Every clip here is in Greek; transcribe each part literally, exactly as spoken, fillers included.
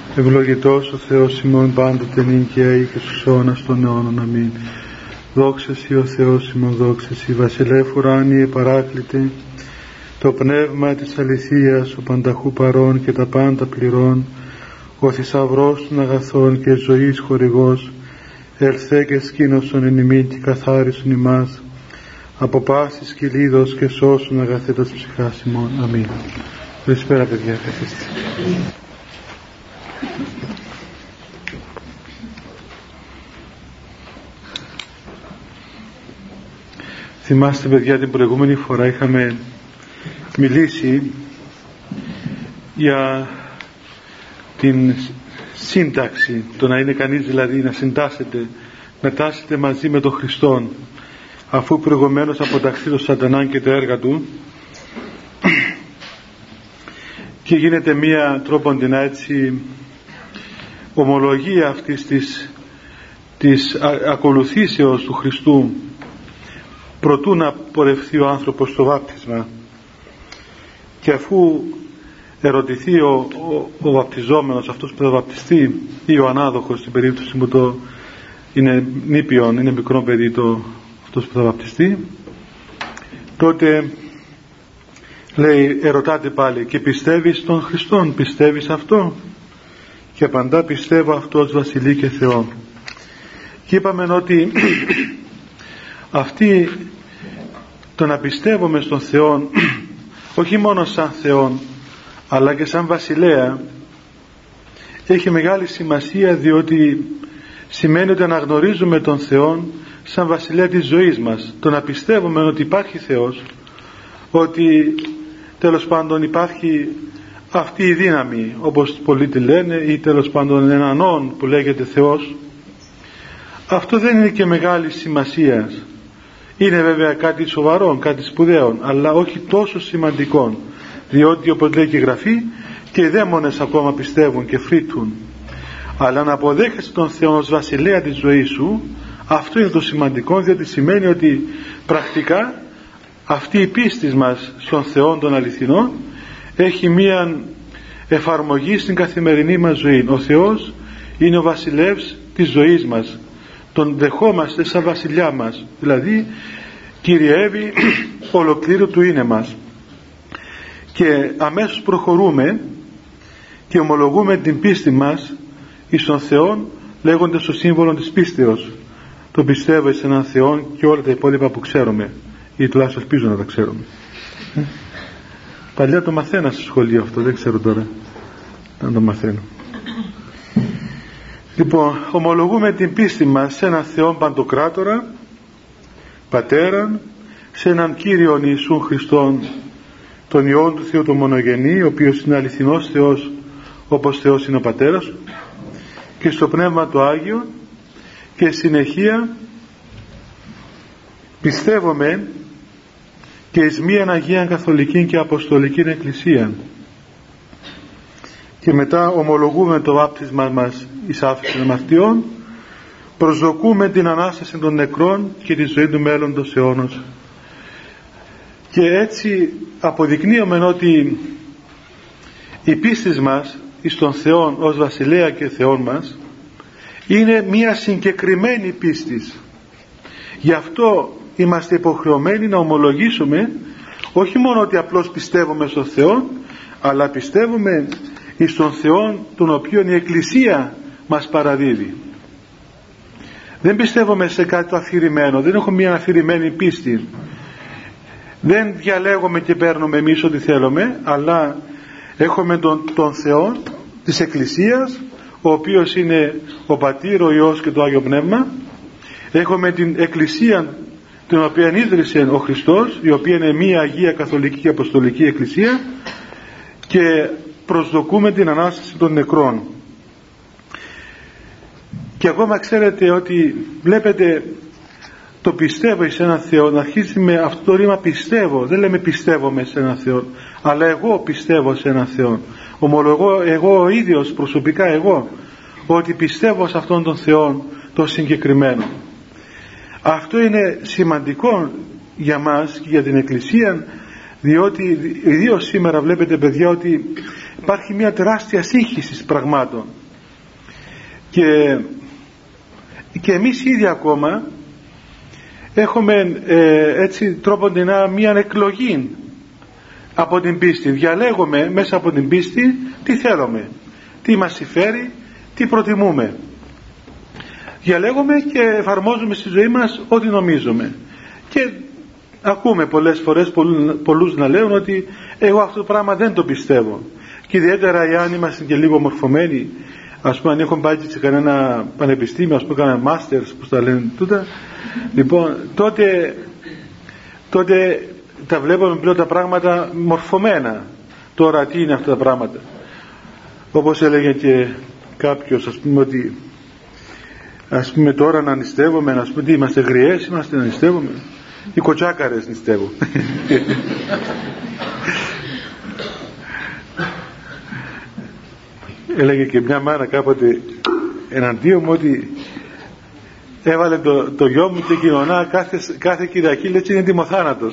Ευλογητός ο Θεός ημών πάντοτε νύχια ή και στους αιώνας των αιώνων. Αμήν. Δόξα Συ ο Θεός ημών, δόξα Συ, βασιλεύ ουράνιε παράκλητε, το πνεύμα της αληθείας, ο πανταχού παρών και τα πάντα πληρών, ο θησαυρός των αγαθών και ζωής χορηγός, ελθέ και σκήνωσον εν ημίν και καθάρισον ημάς, από πάσης κυλίδος και σώσον αγαθέτας ψυχάς ημών. Αμήν. Καλησπέρα παιδιά, καθίστε. Θυμάστε παιδιά, την προηγούμενη φορά είχαμε μιλήσει για την σύνταξη, το να είναι κανείς δηλαδή να συντάσσεται, να τάσσεται μαζί με τον Χριστόν, αφού προηγουμένως αποταχθεί το σατανά και τα έργα του, και γίνεται μία τρόπον έτσι ομολογία αυτής της, της α, ακολουθήσεως του Χριστού προτού να πορευθεί ο άνθρωπος στο βάπτισμα. Και αφού ερωτηθεί ο, ο, ο βαπτιζόμενος, αυτός που θα βαπτιστεί, ή ο ανάδοχος, στην περίπτωση που το είναι νήπιον, είναι μικρό παιδί το, αυτός που θα βαπτιστεί, τότε λέει, ερωτάται πάλι, και πιστεύεις τον Χριστόν, πιστεύεις αυτό? Και απαντά, πιστεύω αυτός βασιλεί και Θεό. Και είπαμε ότι αυτή το να πιστεύουμε στον Θεό, όχι μόνο σαν Θεόν αλλά και σαν βασιλέα, έχει μεγάλη σημασία, διότι σημαίνει ότι αναγνωρίζουμε τον Θεό σαν βασιλέα της ζωής μας. Το να πιστεύουμε ότι υπάρχει Θεός, ότι τέλος πάντων υπάρχει αυτή η δύναμη, όπως πολλοί τη λένε, ή τέλος πάντων έναν όν που λέγεται Θεός, αυτό δεν είναι και μεγάλη σημασία. Είναι βέβαια κάτι σοβαρό, κάτι σπουδαίο, αλλά όχι τόσο σημαντικό, διότι όπως λέει και η Γραφή, και οι δαίμονες ακόμα πιστεύουν και φρύττουν. Αλλά να αποδέχεσαι τον Θεό ως βασιλέα της ζωής σου, αυτό είναι το σημαντικό, διότι σημαίνει ότι πρακτικά αυτή η πίστη μας στον Θεό τον αληθινό έχει μία εφαρμογή στην καθημερινή μας ζωή. Ο Θεός είναι ο βασιλεύς της ζωής μας, τον δεχόμαστε σαν βασιλιά μας, δηλαδή κυριεύει ολοκλήρου του είναι μας. Και αμέσως προχωρούμε και ομολογούμε την πίστη μας εις τον Θεό, λέγοντας το σύμβολο της πίστεως, το πιστεύω εις έναν Θεό, και όλα τα υπόλοιπα που ξέρουμε, ή τουλάχιστον ελπίζω να τα ξέρουμε. ε? Παλιά το μαθαίνα στο σχολείο αυτό, δεν ξέρω τώρα να το μαθαίνω. Λοιπόν, ομολογούμε την πίστη μας σε έναν Θεό Παντοκράτορα, Πατέραν, σε έναν Κύριον Ιησούν Χριστόν, τον Υιόν του Θεού τον μονογενή, ο οποίος είναι αληθινός Θεός, όπως Θεός είναι ο Πατέρας, και στο Πνεύμα το Άγιο, και συνεχεία πιστεύουμε και εις μίαν Αγίαν Καθολική και Αποστολική Εκκλησία. Και μετά ομολογούμε το βάπτισμα μας εις άφεση αμαρτιών, προσδοκούμε την Ανάσταση των νεκρών και τη ζωή του μέλλοντος αιώνος. Και έτσι αποδεικνύουμε ότι η πίστη μας εις τον Θεό ως βασιλέα και Θεό μας είναι μια συγκεκριμένη πίστη. Γι' αυτό είμαστε υποχρεωμένοι να ομολογήσουμε όχι μόνο ότι απλώς πιστεύουμε στον Θεό, αλλά πιστεύουμε εις τον Θεό τον οποίον η Εκκλησία μας παραδίδει. Δεν πιστεύουμε σε κάτι το αφηρημένο, δεν έχουμε μια αφηρημένη πίστη, δεν διαλέγουμε και παίρνουμε εμείς ό,τι θέλουμε, αλλά έχουμε τον, τον Θεό της Εκκλησίας, ο οποίος είναι ο Πατήρ, ο Υιός και το Άγιο Πνεύμα. Έχουμε την Εκκλησία την οποία ίδρυσε ο Χριστός, η οποία είναι μία Αγία Καθολική και Αποστολική Εκκλησία, και προσδοκούμε την Ανάσταση των νεκρών. Και ακόμα ξέρετε ότι βλέπετε το πιστεύω σε έναν Θεό να αρχίσει με αυτό το ρήμα πιστεύω. Δεν λέμε πιστεύομαι σε έναν Θεό, αλλά εγώ πιστεύω σε έναν Θεό. Ομολογώ εγώ ο ίδιος προσωπικά εγώ ότι πιστεύω σε αυτόν τον Θεό το συγκεκριμένο. Αυτό είναι σημαντικό για μας και για την Εκκλησία, διότι ιδίως σήμερα βλέπετε παιδιά ότι υπάρχει μια τεράστια σύγχυση πραγμάτων. και, και εμείς ήδη ακόμα έχουμε ε, έτσι τρόποντινά μία εκλογή από την πίστη. Διαλέγουμε μέσα από την πίστη τι θέλουμε, τι μας συμφέρει, τι προτιμούμε. Διαλέγουμε και εφαρμόζουμε στη ζωή μας ό,τι νομίζουμε. Και ακούμε πολλές φορές πολλούς να λέουν ότι εγώ αυτό το πράγμα δεν το πιστεύω. Και ιδιαίτερα εάν είμαστε και λίγο μορφωμένοι, ας πούμε αν έχουν πάει σε κανένα πανεπιστήμιο, ας πούμε κανένα μάστερς που τα λένε τούτα, λοιπόν τότε, τότε τα βλέπουμε πλέον τα πράγματα μορφωμένα. Τώρα τι είναι αυτά τα πράγματα? Όπως έλεγε και κάποιος, ας πούμε, ότι ας πούμε τώρα να νηστεύουμε, ας πούμε τι είμαστε, γριές είμαστε να νηστεύουμε? Οι κοτσάκαρες νηστεύουν. Έλεγε και μια μάνα κάποτε εναντίον μου ότι έβαλε το, το γιο μου και κοινωνά κάθε, κάθε Κυριακή, λέει, είναι τιμοθάνατος.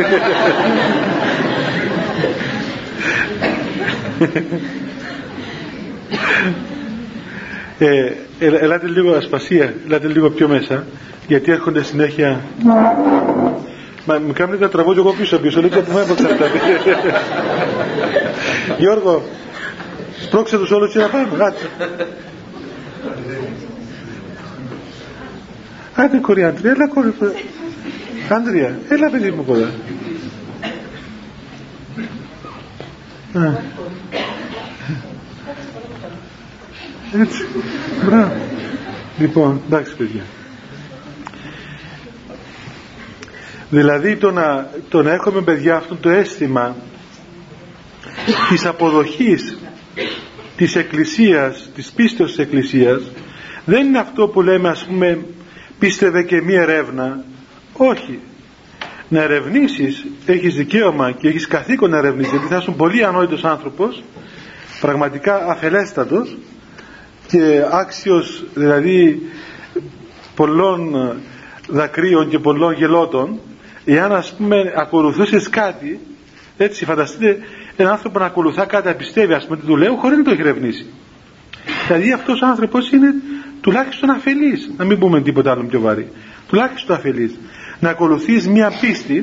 ε, ε, ελάτε λίγο Ασπασία, ελάτε λίγο πιο μέσα, γιατί έρχονται συνέχεια. Μα μου κάνετε τα τραγούδια εγώ πίσω πίσω, λέει, από μένα αποξαρτάται. Γιώργο, σπρώξε τους όλους και να πάμε, γάτσε. Άντε κορή Άντρια, έλα κορή Άντρια, έλα παιδί μου κοντά. Έτσι, μπράβο. Λοιπόν, εντάξει παιδιά. Δηλαδή το να, το να έχουμε παιδιά αυτό το αίσθημα της αποδοχής της Εκκλησίας, της πίστεως της Εκκλησίας, δεν είναι αυτό που λέμε, ας πούμε, πίστευε και μία ερεύνα. Όχι. Να ερευνήσεις, έχεις δικαίωμα και έχεις καθήκον να ερευνήσεις, γιατί θα ήσουν πολύ ανόητος άνθρωπος, πραγματικά αφελέστατος και άξιος δηλαδή πολλών δακρύων και πολλών γελότων, εάν, ας πούμε, ακολουθούσες κάτι, έτσι φανταστείτε έναν άνθρωπο να ακολουθά κάτι, να πιστεύει, ας πούμε, τι του λέω, χωρίς να το έχει ερευνήσει. Δηλαδή αυτός ο άνθρωπος είναι τουλάχιστον αφελής, να μην πούμε τίποτα άλλο πιο βαρύ, τουλάχιστον αφελής. Να ακολουθείς μία πίστη,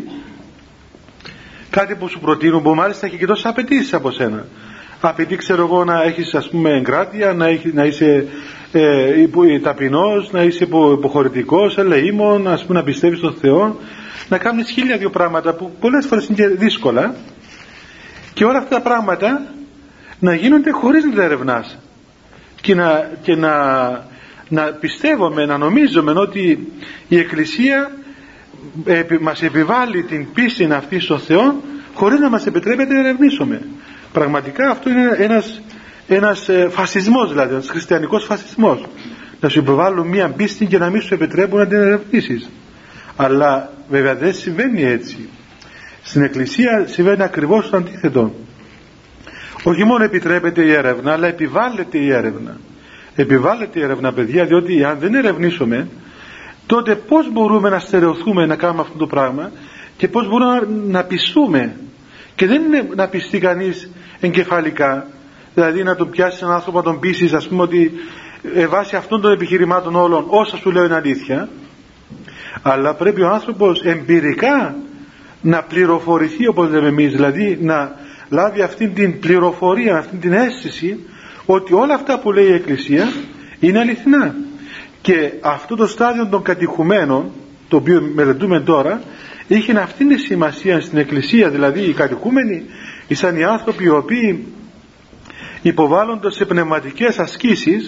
κάτι που σου προτείνουν, που μάλιστα έχει και τόσες απαιτήσεις από σένα. Απαιτεί, ξέρω εγώ, να έχεις, ας πούμε, εγκράτεια, να, έχει, να είσαι ε, υπο, ταπεινός, να είσαι υπο, υποχωρητικός, ελεήμων, ας πούμε, να πιστεύεις στον Θεό, να κάνεις χίλια δύο πράγματα που πολλές φορές είναι και δύσκολα, και όλα αυτά τα πράγματα να γίνονται χωρίς να τα ερευνάς και να, και να, να πιστεύουμε, να νομίζουμε ότι η Εκκλησία επι, μας επιβάλλει την πίστη αυτή στον Θεό χωρίς να μας επιτρέπεται να ερευνήσουμε. Πραγματικά αυτό είναι ένας, ένας φασισμός, δηλαδή ένας χριστιανικός φασισμός, να σου επιβάλλουν μία πίστη και να μην σου επιτρέπουν να την ερευνήσεις. Αλλά βέβαια δεν συμβαίνει έτσι. Στην Εκκλησία συμβαίνει ακριβώς το αντίθετο. Όχι μόνο επιτρέπεται η έρευνα, αλλά επιβάλλεται η έρευνα. Επιβάλλεται η έρευνα, παιδιά, διότι αν δεν ερευνήσουμε, τότε πώς μπορούμε να στερεωθούμε να κάνουμε αυτό το πράγμα και πώς μπορούμε να, να πιστούμε? Και δεν είναι να πιστεί κανείς εγκεφαλικά, δηλαδή να τον πιάσει έναν άνθρωπο, να τον πείσεις, ας πούμε, ότι ε, βάσει αυτών των επιχειρημάτων όλων όσα σου λέω είναι αλήθεια, αλλά πρέπει ο άνθρωπος εμπειρικά να πληροφορηθεί, όπως λέμε εμείς, δηλαδή να λάβει αυτήν την πληροφορία, αυτήν την αίσθηση ότι όλα αυτά που λέει η Εκκλησία είναι αληθινά. Και αυτό το στάδιο των κατηχουμένων, το οποίο μελετούμε τώρα, είχε αυτήν τη σημασία στην Εκκλησία. Δηλαδή οι κατηχούμενοι ήσαν οι άνθρωποι οι οποίοι υποβάλλοντας σε πνευματικές ασκήσεις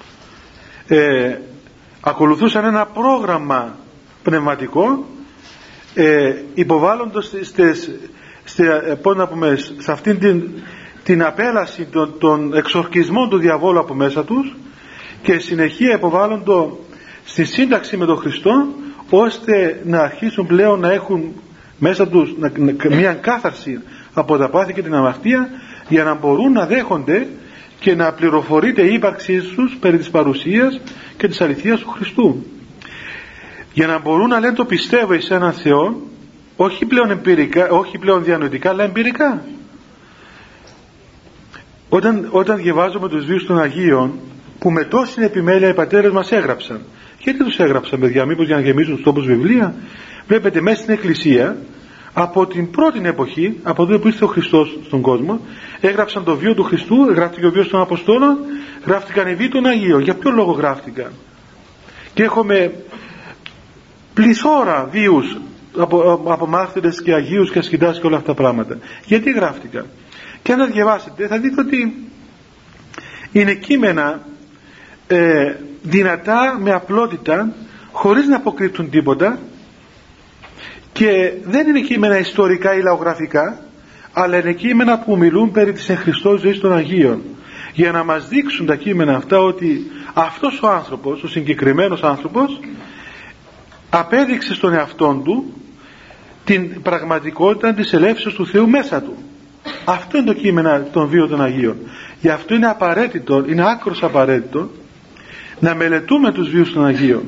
ε, ακολουθούσαν ένα πρόγραμμα πνευματικό, ε, υποβάλλοντας στις, στε, πώς να πούμε, σε αυτήν την, την απέλαση των, των εξορκισμών του διαβόλου από μέσα τους, και συνεχεία υποβάλλοντο στη σύνταξη με τον Χριστό, ώστε να αρχίσουν πλέον να έχουν μέσα τους να, να, μια κάθαρση από τα πάθη και την αμαρτία, για να μπορούν να δέχονται και να πληροφορείται η ύπαρξή τους περί της παρουσίας και της αληθείας του Χριστού, για να μπορούν να λένε το πιστεύω εις έναν Θεό, όχι πλέον εμπειρικά, όχι πλέον διανοητικά, αλλά εμπειρικά. Όταν, όταν διαβάζουμε τους βίους των Αγίων, που με τόση επιμέλεια οι πατέρες μας έγραψαν. Γιατί τους έγραψαν, παιδιά? Μήπως για να γεμίσουν τους τόπους βιβλία? Βλέπετε μέσα στην Εκκλησία από την πρώτη εποχή, από τότε που ήρθε ο Χριστός στον κόσμο, έγραψαν το βίο του Χριστού, γράφτηκε ο βίος των Αποστόλων, γράφτηκαν οι βίοι των Αγίων. Για ποιο λόγο γράφτηκαν? Και έχουμε πληθώρα βίους από, από μάρτυρες και Αγίους και ασκητάς και όλα αυτά τα πράγματα. Γιατί γράφτηκαν? Και αν τα διαβάσετε θα δείτε ότι είναι κείμενα ε, δυνατά, με απλότητα, χωρίς να αποκρύπτουν τίποτα, και δεν είναι κείμενα ιστορικά ή λαογραφικά, αλλά είναι κείμενα που μιλούν περί της εν Χριστώ ζωής των Αγίων, για να μας δείξουν τα κείμενα αυτά ότι αυτός ο άνθρωπος, ο συγκεκριμένος άνθρωπος, απέδειξε στον εαυτόν του την πραγματικότητα της ελεύσεως του Θεού μέσα του. Αυτό είναι το κείμενο των βίων των Αγίων. Γι' αυτό είναι απαραίτητο, είναι άκρως απαραίτητο να μελετούμε τους βίους των Αγίων.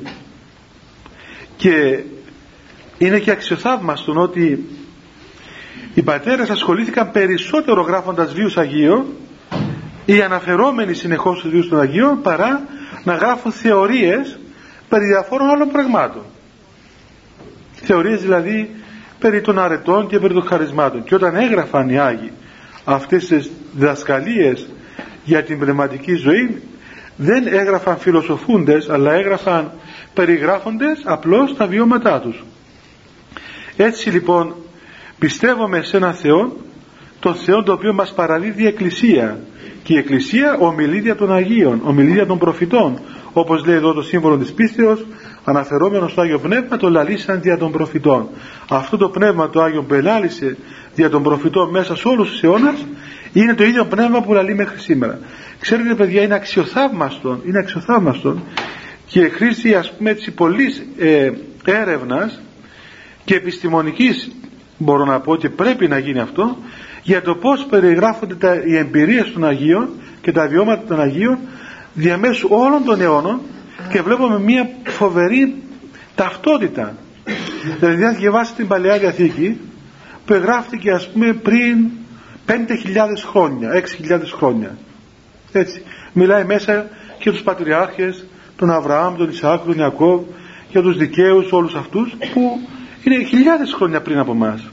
Και είναι και αξιοθαύμαστον ότι οι πατέρες ασχολήθηκαν περισσότερο γράφοντας βίους Αγίων ή αναφερόμενοι συνεχώς στους βίους των Αγίων, παρά να γράφουν θεωρίες περί διαφόρων άλλων πραγμάτων. Θεωρίες δηλαδή περί των αρετών και περί των χαρισμάτων. Και όταν έγραφαν οι Άγιοι αυτές τις διδασκαλίες για την πνευματική ζωή, δεν έγραφαν φιλοσοφούντες, αλλά έγραφαν περιγράφοντες απλώς τα βιώματά τους. Έτσι λοιπόν πιστεύουμε σε έναν Θεό, τον Θεό το οποίο μας παραδίδει η Εκκλησία, και η Εκκλησία ομιλεί δια των Αγίων, ομιλεί δια των προφητών, όπως λέει εδώ το σύμβολο της πίστεως, αναφερόμενο στο Άγιο Πνεύμα, το λαλήσαν δια των προφητών. Αυτό το πνεύμα το Άγιο που ελάλησε δια των προφητών μέσα σε όλους τους αιώνας, είναι το ίδιο πνεύμα που λαλεί μέχρι σήμερα. Ξέρετε παιδιά, είναι αξιοθαύμαστον, είναι αξιοθαύμαστον και χρήση ας πούμε έτσι πολλής ε, έρευνας και επιστημονικής, μπορώ να πω, και πρέπει να γίνει αυτό, για το πώς περιγράφονται τα, οι εμπειρίες των Αγίων και τα βιώματα των Αγίων διαμέσου όλων των αιώνων, και βλέπουμε μια φοβερή ταυτότητα. Δηλαδή αν διαβάσετε την Παλαιά Διαθήκη, που εγγράφτηκε ας πούμε πριν πέντε χιλιάδες χρόνια, έξι χιλιάδες χρόνια, έτσι, μιλάει μέσα και τους πατριάρχες, τον Αβραάμ, τον Ισαάκ, τον Ιακώβ, για τους δικαίους όλους αυτούς που είναι χιλιάδες χρόνια πριν από μας.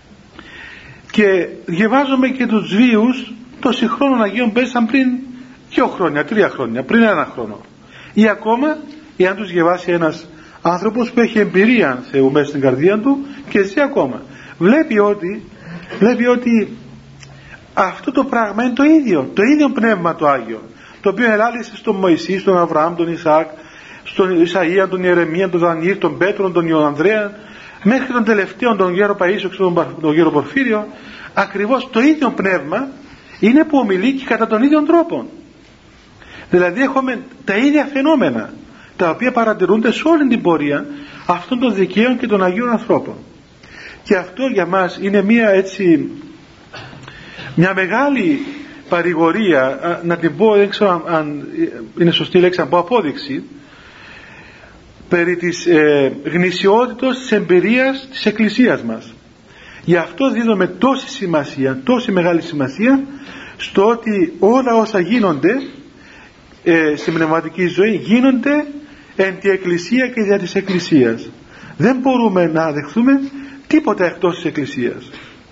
Και διαβάζουμε και τους βίους των συγχρόνων Αγίων που έζησαν πριν δύο χρόνια, τρία χρόνια, πριν ένα χρόνο, ή ακόμα εάν τους διαβάσει ένας άνθρωπος που έχει εμπειρία Θεού μέσα στην καρδία του και ζει ακόμα, βλέπει ότι, βλέπει ότι αυτό το πράγμα είναι το ίδιο, το ίδιο πνεύμα το Άγιο, το οποίο ελάλησε στον Μωυσή, στον Αβραάμ, τον Ισαάκ, στον Ισαΐα, τον Ιερεμία, τον Δανιήλ, τον Πέτρο, τον Ιωανδρέα, μέχρι τον τελευταίο, τον γέρο Παΐσιο και τον, τον γέρο Πορφύριο. Ακριβώς το ίδιο πνεύμα είναι που ομιλεί και κατά τον ίδιο τρόπο. Δηλαδή έχουμε τα ίδια φαινόμενα, τα οποία παρατηρούνται σε όλη την πορεία αυτών των δικαίων και των Αγίων ανθρώπων. Και αυτό για μας είναι μια έτσι μια μεγάλη παρηγορία, να την πω, δεν ξέρω αν είναι σωστή λέξη να πω, απόδειξη περί της ε, γνησιότητος της εμπειρίας της Εκκλησίας μας. Γι' αυτό δίδουμε τόση σημασία, τόση μεγάλη σημασία στο ότι όλα όσα γίνονται ε, στην πνευματική ζωή γίνονται εν τη Εκκλησία και δια της Εκκλησίας. Δεν μπορούμε να δεχθούμε τίποτα εκτός της Εκκλησίας.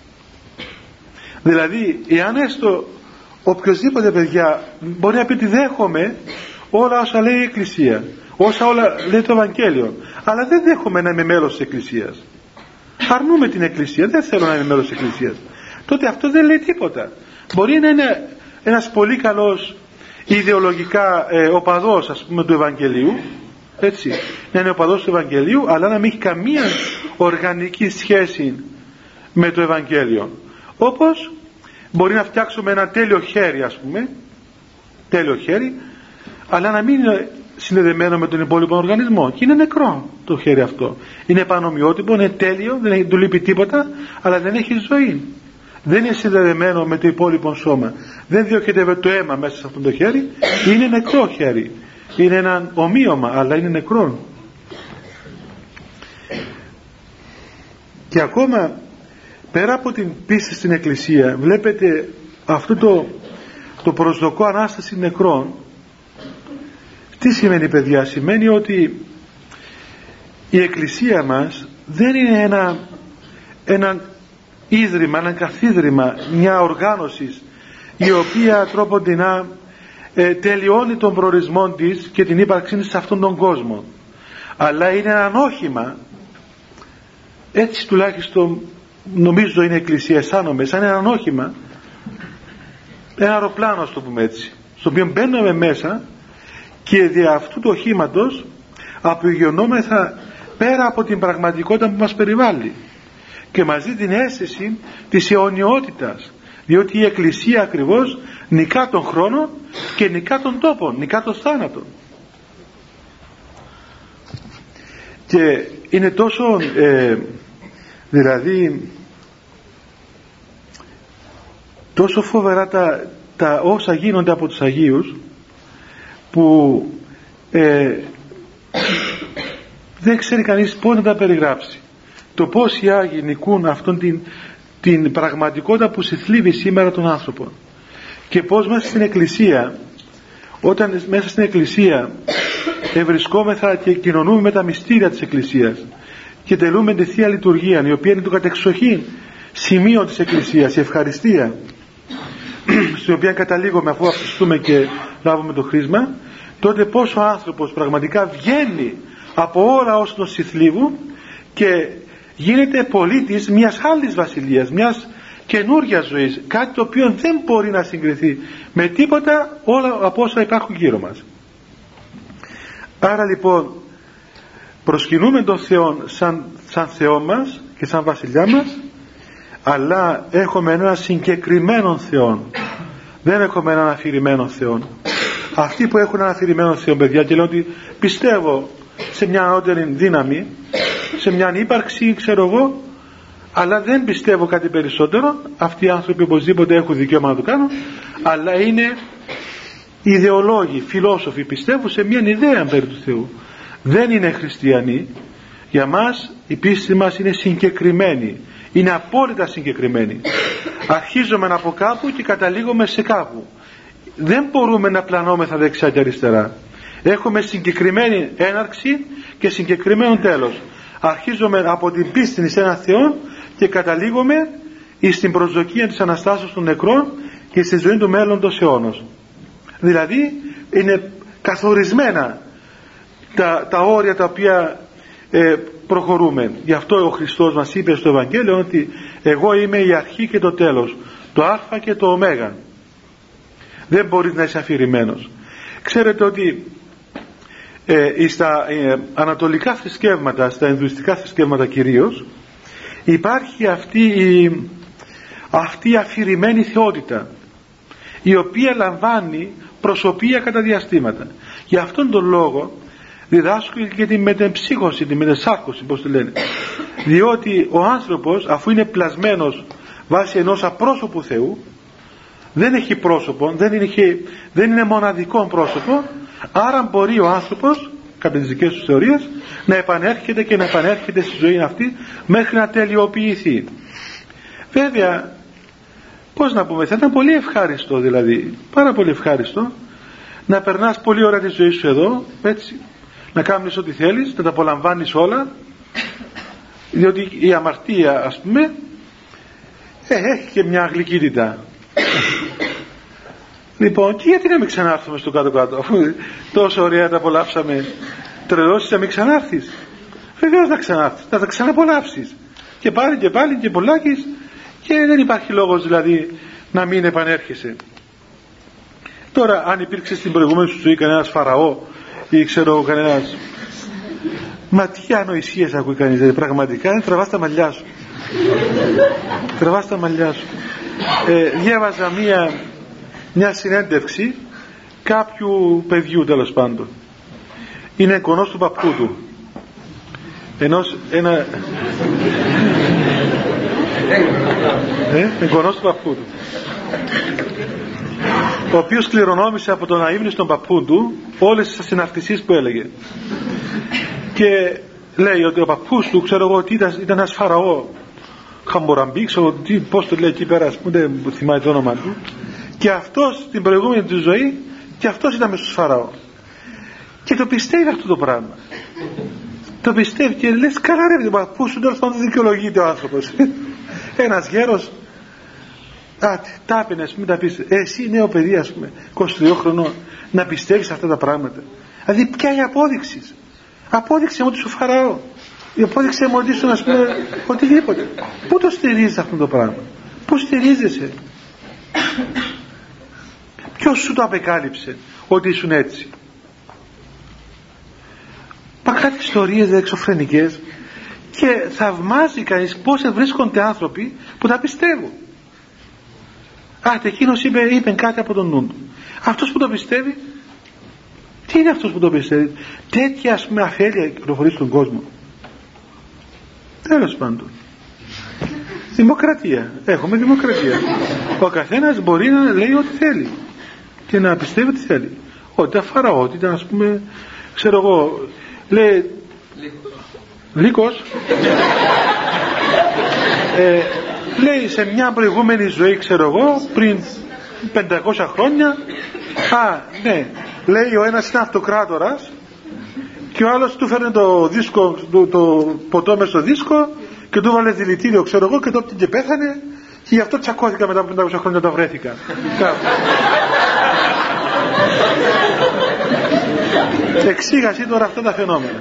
Δηλαδή εάν έστω οποιοσδήποτε παιδιά μπορεί να πει ότι δέχομαι όλα όσα λέει η Εκκλησία, όσα όλα λέει το Ευαγγέλιο, αλλά δεν δέχομαι να είμαι μέλος της Εκκλησίας, αρνούμε την Εκκλησία, δεν θέλω να είμαι μέλος της Εκκλησίας, τότε αυτό δεν λέει τίποτα. Μπορεί να είναι ένας πολύ καλός ιδεολογικά ε, οπαδός ας πούμε του Ευαγγελίου, έτσι, να είναι οπαδός του Ευαγγελίου, αλλά να μην έχει καμία οργανική σχέση με το Ευαγγέλιο. Όπως μπορεί να φτιάξουμε ένα τέλειο χέρι ας πούμε, τέλειο χέρι, αλλά να μην είναι συνδεδεμένο με τον υπόλοιπο οργανισμό, και είναι νεκρό το χέρι αυτό. Είναι πανομοιότυπο, είναι τέλειο, δεν του λείπει τίποτα, αλλά δεν έχει ζωή. Δεν είναι συνδεδεμένο με το υπόλοιπο σώμα. Δεν διοχετεύεται το αίμα μέσα σε αυτό το χέρι. Είναι νεκρό χέρι. Είναι ένα ομοίωμα, αλλά είναι νεκρό. Και ακόμα πέρα από την πίστη στην Εκκλησία, βλέπετε αυτό το, το προσδοκό Ανάσταση νεκρών, Τι σημαίνει, παιδιά? Σημαίνει ότι η Εκκλησία μας δεν είναι ένα, ένα ίδρυμα, ένα καθίδρυμα, μια οργάνωση η οποία τρόποντινά ε, τελειώνει τον προορισμό της και την ύπαρξή της σε αυτόν τον κόσμο, αλλά είναι ένα όχημα. Έτσι τουλάχιστον νομίζω είναι η Εκκλησία, αισθάνομαι σαν ένα όχημα, ένα αεροπλάνο, ας το πούμε έτσι, στο οποίο μπαίνουμε μέσα και δια αυτού του οχήματος απογειωνόμεθα πέρα από την πραγματικότητα που μας περιβάλλει και μαζί την αίσθηση της αιωνιότητας, διότι η Εκκλησία ακριβώς νικά τον χρόνο και νικά τον τόπο, νικά τον θάνατο. Και είναι τόσο ε, δηλαδή τόσο φοβερά τα, τα όσα γίνονται από τους Αγίους, που ε, δεν ξέρει κανείς πώς να τα περιγράψει. Το πώς οι Άγιοι νικούν αυτόν την, την πραγματικότητα που συθλίβει σήμερα τον άνθρωπο, και πώς μέσα στην Εκκλησία, όταν μέσα στην Εκκλησία ευρισκόμεθα και κοινωνούμε με τα μυστήρια της Εκκλησίας και τελούμε τη Θεία Λειτουργία, η οποία είναι το κατεξοχήν σημείο της Εκκλησίας, η ευχαριστία, στην οποία καταλήγουμε αφού αυτιστούμε και λάβουμε το χρήσμα, τότε πώς ο άνθρωπος πραγματικά βγαίνει από όλα όσα τον συθλίβουν και γίνεται πολίτης μιας άλλης βασιλείας, μιας καινούργιας ζωής, κάτι το οποίο δεν μπορεί να συγκριθεί με τίποτα όλα από όσα υπάρχουν γύρω μας. Άρα λοιπόν προσκυνούμε τον Θεό σαν, σαν Θεό μας και σαν βασιλιά μας, αλλά έχουμε έναν συγκεκριμένο Θεό, δεν έχουμε έναν αφηρημένο Θεό. Αυτοί που έχουν έναν αφηρημένο Θεό, παιδιά, και λένε ότι πιστεύω σε μια ανώτερη δύναμη, σε μια ύπαρξη, ξέρω εγώ, αλλά δεν πιστεύω κάτι περισσότερο, αυτοί οι άνθρωποι οπωσδήποτε έχουν δικαίωμα να το κάνουν, αλλά είναι ιδεολόγοι, φιλόσοφοι, πιστεύουν σε μια ιδέα περί του Θεού, δεν είναι χριστιανοί. Για μας η πίστη μας είναι συγκεκριμένη, είναι απόλυτα συγκεκριμένη. Αρχίζουμε από κάπου και καταλήγουμε σε κάπου. Δεν μπορούμε να πλανόμεθα δεξιά και αριστερά. Έχουμε συγκεκριμένη έναρξη και συγκεκριμένο τέλος. Αρχίζουμε από την πίστη σε έναν Θεό και καταλήγουμε στην προσδοκία της Αναστάσεως των νεκρών και στη ζωή του μέλλοντος αιώνος. Δηλαδή είναι καθορισμένα τα, τα όρια τα οποία ε, προχωρούμε. Γι' αυτό ο Χριστός μας είπε στο Ευαγγέλιο ότι εγώ είμαι η αρχή και το τέλος, το α και το ω. Δεν μπορείς να είσαι αφηρημένος. Ξέρετε ότι ε, στα ε, ανατολικά θρησκεύματα, στα ινδουιστικά θρησκεύματα κυρίως, υπάρχει αυτή η, αυτή η αφηρημένη θεότητα, η οποία λαμβάνει προσωπία κατά διαστήματα. Γι' αυτόν τον λόγο διδάσκω και τη μετεμψύχωση, τη μετεσάρκωση, πώς το λένε, διότι ο άνθρωπος, αφού είναι πλασμένος βάσει ενός απρόσωπου Θεού, δεν έχει πρόσωπο, δεν είναι, δεν είναι μοναδικό πρόσωπο, άρα μπορεί ο άνθρωπος κατά τις δικές του θεωρίες να επανέρχεται και να επανέρχεται στη ζωή αυτή μέχρι να τελειοποιηθεί. Βέβαια, πώς να πούμε, θα ήταν πολύ ευχάριστο, δηλαδή πάρα πολύ ευχάριστο να περνάς πολύ ώρα τη ζωή σου εδώ, έτσι, να κάνεις ό,τι θέλεις, να τα απολαμβάνεις όλα, διότι η αμαρτία, ας πούμε, ε, έχει και μια γλυκύτητα. Λοιπόν, και γιατί να μην ξανάρθουμε στο κάτω-κάτω, αφού τόσο ωραία τα απολαύσαμε, τρελώσεις να μην ξανάρθεις? Βεβαίως να ξανάρθεις, να τα ξαναπολαύσεις και πάλι και πάλι και πολλάκις, και δεν υπάρχει λόγος δηλαδή να μην επανέρχεσαι. Τώρα, αν υπήρξε στην προηγούμενη σου ζωή κανένας Φαραώ ή ξέρω κανένας, μα τι ανοησίες ακούει κανείς, δηλαδή πραγματικά τραβάς τα μαλλιά σου, τραβάς τα μαλλιά σου. Ε, διάβαζα μία μια συνέντευξη κάποιου παιδιού, τέλος πάντων, είναι εγγονός του παππού του, ενός ένα ε, εγγονός του παππού του, ο οποίος κληρονόμησε από τον αείμνηστον παππού του όλες τις ασυναρτησίες που έλεγε, και λέει ότι ο παππούς του, ξέρω εγώ, ότι ήταν, ήταν ένας Φαραώ Χαμποραμπή, ξέρω τι, πώς το λέει εκεί πέρα, ας πούμε, δεν θυμάμαι το όνομα του, και αυτός στην προηγούμενη του ζωή, και αυτός ήταν μες στους Φαραώ. και το πιστεύει αυτό το πράγμα. Το πιστεύει και λες καλά ρε, μα πού σου τέλος πάντων δικαιολογείται ο άνθρωπος. Ένας γέρος, α, τάπαινες, μην τα πεις. Εσύ νέο παιδί, ας πούμε, είκοσι δύο χρονών, να πιστεύεις αυτά τα πράγματα. Δηλαδή ποια η απόδειξη. Απόδειξε μου ότι σου φαραώ. Η απόδειξε μου ότι σου, ας πούμε, οτιδήποτε. Πού το στηρίζεις αυτό το πράγμα. Πού στηρίζεσαι. Ποιος σου το απεκάλυψε ότι ήσουν έτσι. Πα κάτι ιστορίες εξωφρενικές και θαυμάζει κανείς πώς βρίσκονται άνθρωποι που τα πιστεύουν. Α, εκείνος είπε, είπε κάτι από τον νου του. Αυτός που το πιστεύει, τι είναι αυτός που το πιστεύει. Τέτοια, ας πούμε, αφέλεια κυκλοφορεί στον κόσμο. Τέλος πάντων. Δημοκρατία. Έχουμε δημοκρατία. Ο καθένας μπορεί να λέει ό,τι θέλει και να πιστεύει ό,τι θέλει. Ότι αφαραότητα, ας πούμε, ξέρω εγώ, λέει Λύκος ε, λέει σε μια προηγούμενη ζωή, ξέρω εγώ, πριν πεντακόσια χρόνια, α, ναι, λέει ο ένας είναι αυτοκράτορας και ο άλλος του φέρνει το δίσκο, το, το ποτό μες στο δίσκο και του βάλε δηλητήριο, ξέρω εγώ, και τότε και πέθανε και γι' αυτό τσακώθηκα μετά από πεντακόσια χρόνια όταν βρέθηκα. Εξήγασε τώρα αυτά τα φαινόμενα.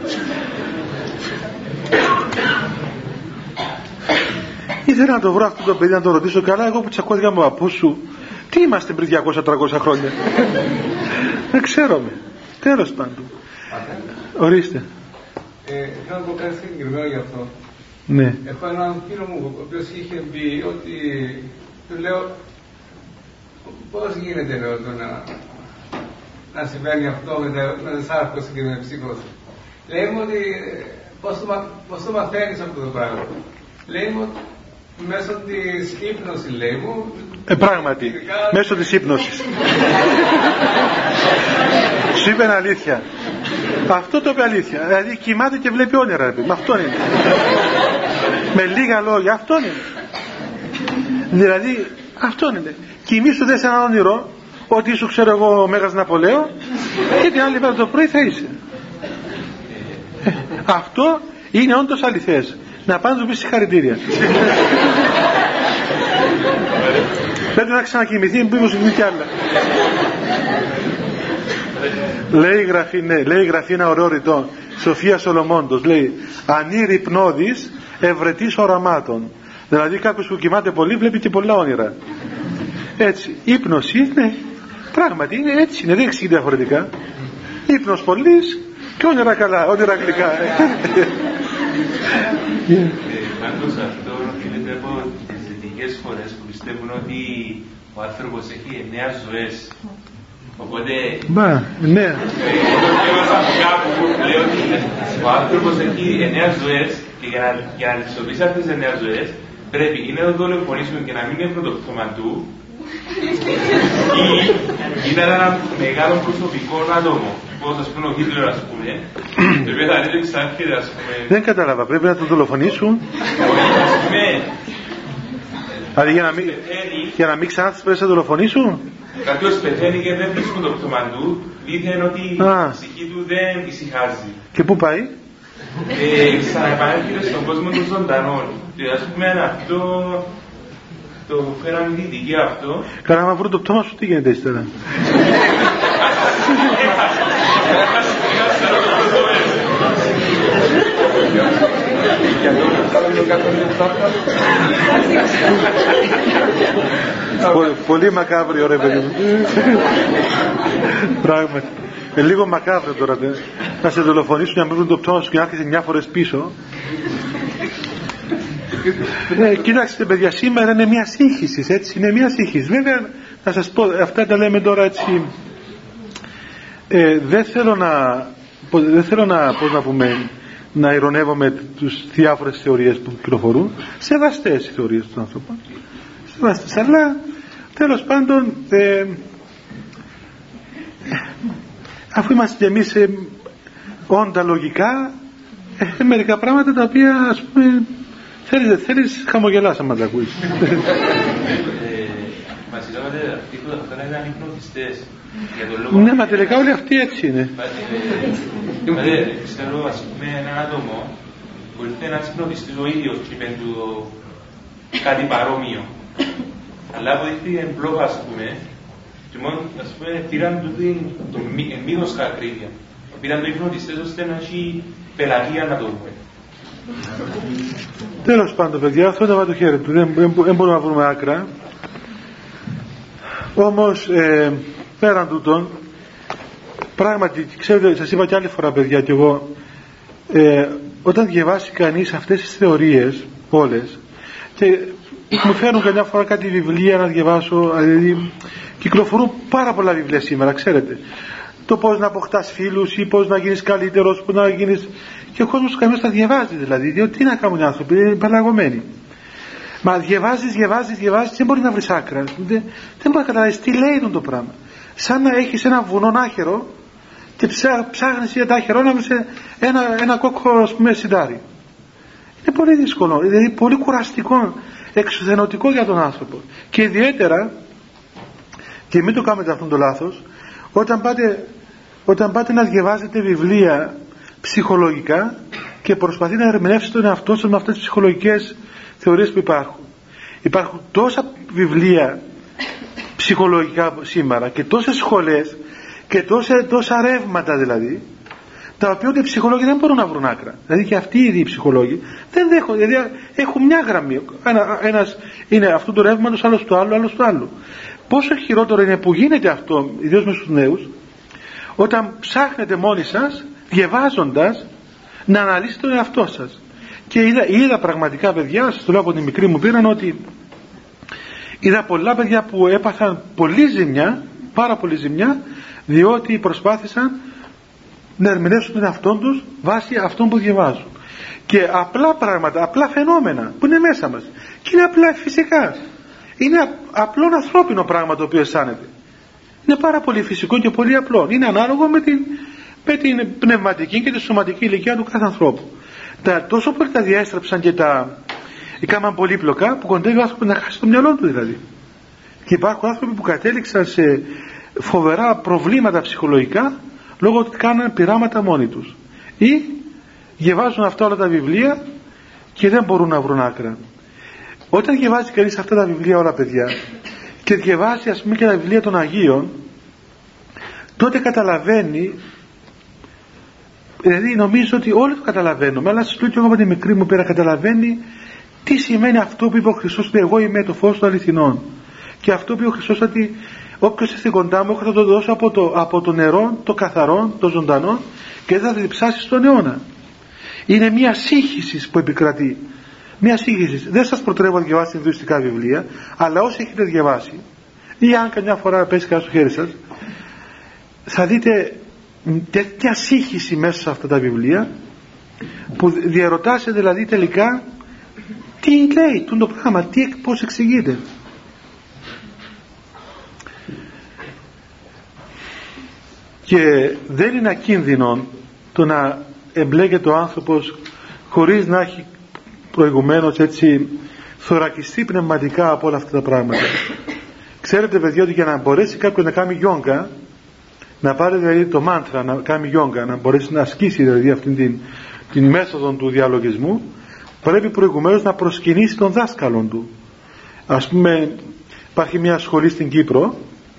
Ήθελα να το βρω αυτό το παιδί, να το ρωτήσω, καλά, εγώ που τσακώθηκα με ο παππούς σου, τι είμαστε πριν διακόσια τριακόσια χρόνια. Δεν ξέρουμε. Τέλος πάντων. Ορίστε. Ε, θέλω να πω κάτι συγκεκριμένο γι' αυτό. Ναι. Έχω έναν φίλο μου ο οποίος είχε πει ότι, του λέω, πώς γίνεται, λέω, το να, να συμβαίνει αυτό με, με την σάρκωση και με την ψύχωση. Λέει μου ότι πώς το, πώς το μαθαίνεις αυτό το πράγμα. Λέει μου μέσω της ύπνωσης, λέει μου. Ε, πράγματι, ειδικά... μέσω της ύπνωσης. Σου είπε αλήθεια. Αυτό το είπε αλήθεια. Δηλαδή κοιμάται και βλέπει όνειρα, ρε. Με αυτόν είναι. Με λίγα λόγια, αυτόν είναι. Δηλαδή, αυτόν είναι. Κοιμήσου δες ένα όνειρο ότι ήσου, ξέρω εγώ, ο Μέγας Ναπολέον και την άλλη μέρα το πρωί θα είσαι. Ε, αυτό είναι όντως αληθές. Να πάνε να του πεις συγχαρητήρια. Πρέπει να ξανακοιμηθεί, μήπως γίνει κι άλλα. Λέει η γραφή, ναι, λέει η γραφή ένα ωραίο ρητό. Σοφία Σολομόντος λέει, ανήρη πνόδης ευρετής οραμάτων. Δηλαδή κάποιος που κοιμάται πολύ βλέπει και πολλά όνειρα. Έτσι, ύπνωση, ναι, πράγματι είναι έτσι, είναι, δεν εξηγεί διαφορετικά. Ύπνος πολύς και όνειρα καλά, όνειρα γλυκά. Πάντως αυτό οφείλεται από τις δυτικές χώρες που πιστεύουν ότι ο άνθρωπος έχει εννέα ζωές. Οπότε... Μα, ναι. Έβασα από κάπου που λέει ότι ο άνθρωπος έχει εννέα ζωές και για να, για να λειτουργήσει αυτές τις εννέα ζωές πρέπει ή να το δολοφονήσουμε και να μην είναι πρωτοπτώμα του ή ήταν ένα μεγάλο προσωπικό άτομο. Πώς, ας πούμε, ο Χίτλερ, ας πούμε, το οποίο θα ρίξει άρχιδε, ας πούμε. Δεν κατάλαβα, πρέπει να το δολοφονήσουν. Ας πούμε. Δηλαδή για να μην, για να μην ξανά τις πρέπει να δολοφονήσουν. Κάποιος πεθαίνει και δεν βρίσκουν το πτώμα του, δείχνει ότι η ψυχή του δεν ησυχάζει. Και πού πάει? Ε, ξαναεπανέρχεται στον κόσμο των ζωντανών. Και ας πούμε αυτό το φέραμε δυτική αυτό. Καλά, άμα βρουν το πτώμα σου, τι γίνεται ύστερα? Πολύ μακάβριο, ρε παιδί μου. Πράγματι. Ε, λίγο μακάβριο τώρα. Δε. Να σε δολοφονήσουν να μην βρουν το πτώμα σου και να έρχεσαι μια φορές πίσω. Ε, κοιτάξτε παιδιά, σήμερα είναι μια σύγχυση, έτσι, είναι μια σύγχυση. Βέβαια, να σας πω, αυτά τα λέμε τώρα έτσι. Ε, δεν θέλω να, δεν θέλω να, πώς να πούμε, να ειρωνεύομαι τους διάφορες θεωρίες που κυκλοφορούν. Σεβαστές οι θεωρίες των άνθρωπων. Σεβαστές, αλλά τέλος πάντων, ε, αφού είμαστε κι εμείς ε, όντα λογικά, ε, μερικά πράγματα τα οποία, ας πούμε, θέλεις, θέλεις χαμογελάς άμα τα ακούεις. Μας είπατε αυτοί που τώρα ήταν υπνοτιστές. Ναι, μα τελικά όλοι αυτοί έτσι είναι. Δηλαδή, ξέρω, ας πούμε, έναν άτομο που ήρθε ένας υπνοτιστής ο ίδιος και είπε του κάτι παρόμοιο. Αλλά αποδείχθηκε μπλοκ, ας πούμε, και μόνο, ας πούμε, πήραν το μήκος κακρίδια. Πήραν το υπνοτιστές ώστε να έχει πελαγία να το δούμε. Τέλος πάντων, παιδιά, αυτό είναι το χέρι του. Δεν, δεν μπορούμε να βρούμε άκρα. Όμως, ε, πέραν τούτον, πράγματι, ξέρετε, σας είπα και άλλη φορά, παιδιά, κι εγώ, ε, όταν διαβάσει κανείς αυτές τις θεωρίες, όλες, και μου φέρνουν καμιά φορά κάτι βιβλία να διαβάσω, δηλαδή, κυκλοφορούν πάρα πολλά βιβλία σήμερα, ξέρετε. Το πώς να αποκτάς φίλους ή πώς να γίνεις καλύτερος, πώς να γίνεις. Και ο κόσμος καμιώς τα διαβάζει, δηλαδή, διότι τι να κάνουν οι άνθρωποι, είναι πελαγωμένοι. Μα διαβάζεις, διαβάζεις, διαβάζεις, δεν μπορεί να βρεις άκρα. Δεν, δεν μπορεί να καταλάβεις τι λέει το πράγμα. Σαν να έχεις ένα βουνό άχερο και ψά, ψάχνεις για τα άχερο να βρεις ένα, ένα κόκκο, ας πούμε, σιτάρι. Είναι πολύ δύσκολο, δηλαδή πολύ κουραστικό, εξουθενωτικό για τον άνθρωπο. Και ιδιαίτερα, και μην το κάνετε αυτόν το λάθος, όταν πάτε, όταν πάτε να διαβάζετε βιβλία ψυχολογικά και προσπαθεί να ερμηνεύσει τον εαυτό σας με αυτές τις ψυχολογικές θεωρίες που υπάρχουν. Υπάρχουν τόσα βιβλία ψυχολογικά σήμερα και τόσες σχολές και τόσα, τόσα ρεύματα, δηλαδή, τα οποία ούτε οι ψυχολόγοι δεν μπορούν να βρουν άκρα. Δηλαδή και αυτοί ήδη οι ψυχολόγοι δεν δέχονται, δηλαδή έχουν μια γραμμή. Ένα, ένας είναι αυτού του ρεύματος, άλλος του άλλου, άλλος του άλλου. Πόσο χειρότερο είναι που γίνεται αυτό, ιδίως με στους νέους, όταν ψάχνετε μόνοι σας, διαβάζοντας, να αναλύσετε τον εαυτό σας. Και είδα, είδα πραγματικά, παιδιά, σας το λέω από τη μικρή μου πείρα, ότι είδα πολλά παιδιά που έπαθαν πολύ ζημιά, πάρα πολύ ζημιά, διότι προσπάθησαν να ερμηνεύσουν τον εαυτό τους βάσει αυτών που διαβάζουν. Και απλά πράγματα, απλά φαινόμενα που είναι μέσα μας. Και είναι απλά φυσικά. Είναι απλό ανθρώπινο πράγμα το οποίο αισθάνεται. Είναι πάρα πολύ φυσικό και πολύ απλό. Είναι ανάλογο με την, με την πνευματική και τη σωματική ηλικία του κάθε ανθρώπου. Τα, τόσο πολύ τα διέστρεψαν και τα έκαναν πολύπλοκα που κοντεύει ο άνθρωπος να χάσει το μυαλό του, δηλαδή. Και υπάρχουν άνθρωποι που κατέληξαν σε φοβερά προβλήματα ψυχολογικά λόγω ότι κάναν πειράματα μόνοι τους. Ή διαβάζουν αυτά όλα τα βιβλία και δεν μπορούν να βρουν άκρα. Όταν διαβάζει κανείς αυτά τα βιβλία όλα, παιδιά, και διαβάζει, ας πούμε, και τα βιβλία των Αγίων, τότε καταλαβαίνει, δηλαδή νομίζω ότι όλοι το καταλαβαίνουμε, αλλά σας λέω και εγώ με τη μικρή μου πέρα, καταλαβαίνει τι σημαίνει αυτό που είπε ο Χριστός, ότι εγώ είμαι το φως των αληθινών, και αυτό που είπε ο Χριστός, ότι όποιος έρθει κοντά μου θα το δώσω από το, από το νερό, το καθαρό, το ζωντανό, και δεν θα διψάσει στον αιώνα. Είναι μια σύγχυση που επικρατεί. Μια σύγχυση. Δεν σας προτρέπω να διαβάσετε ινδουιστικά βιβλία, αλλά όσοι έχετε διαβάσει, ή αν καμιά φορά πέσει κάτι στο χέρι σας, θα δείτε τέτοια σύγχυση μέσα σε αυτά τα βιβλία, που διαρωτάσαι δηλαδή τελικά τι λέει το πράγμα, τι, πώς εξηγείται. Και δεν είναι ακίνδυνο το να εμπλέκεται ο άνθρωπος χωρίς να έχει προηγουμένως έτσι θωρακιστεί πνευματικά από όλα αυτά τα πράγματα. Ξέρετε, παιδιά, ότι για να μπορέσει κάποιος να κάνει γιόγκα, να πάρει δηλαδή το μάντρα, να κάνει γιόγκα, να μπορέσει να ασκήσει δηλαδή αυτήν την, την μέθοδο του διαλογισμού, πρέπει προηγουμένως να προσκυνήσει τον δάσκαλον του. Ας πούμε, υπάρχει μια σχολή στην Κύπρο,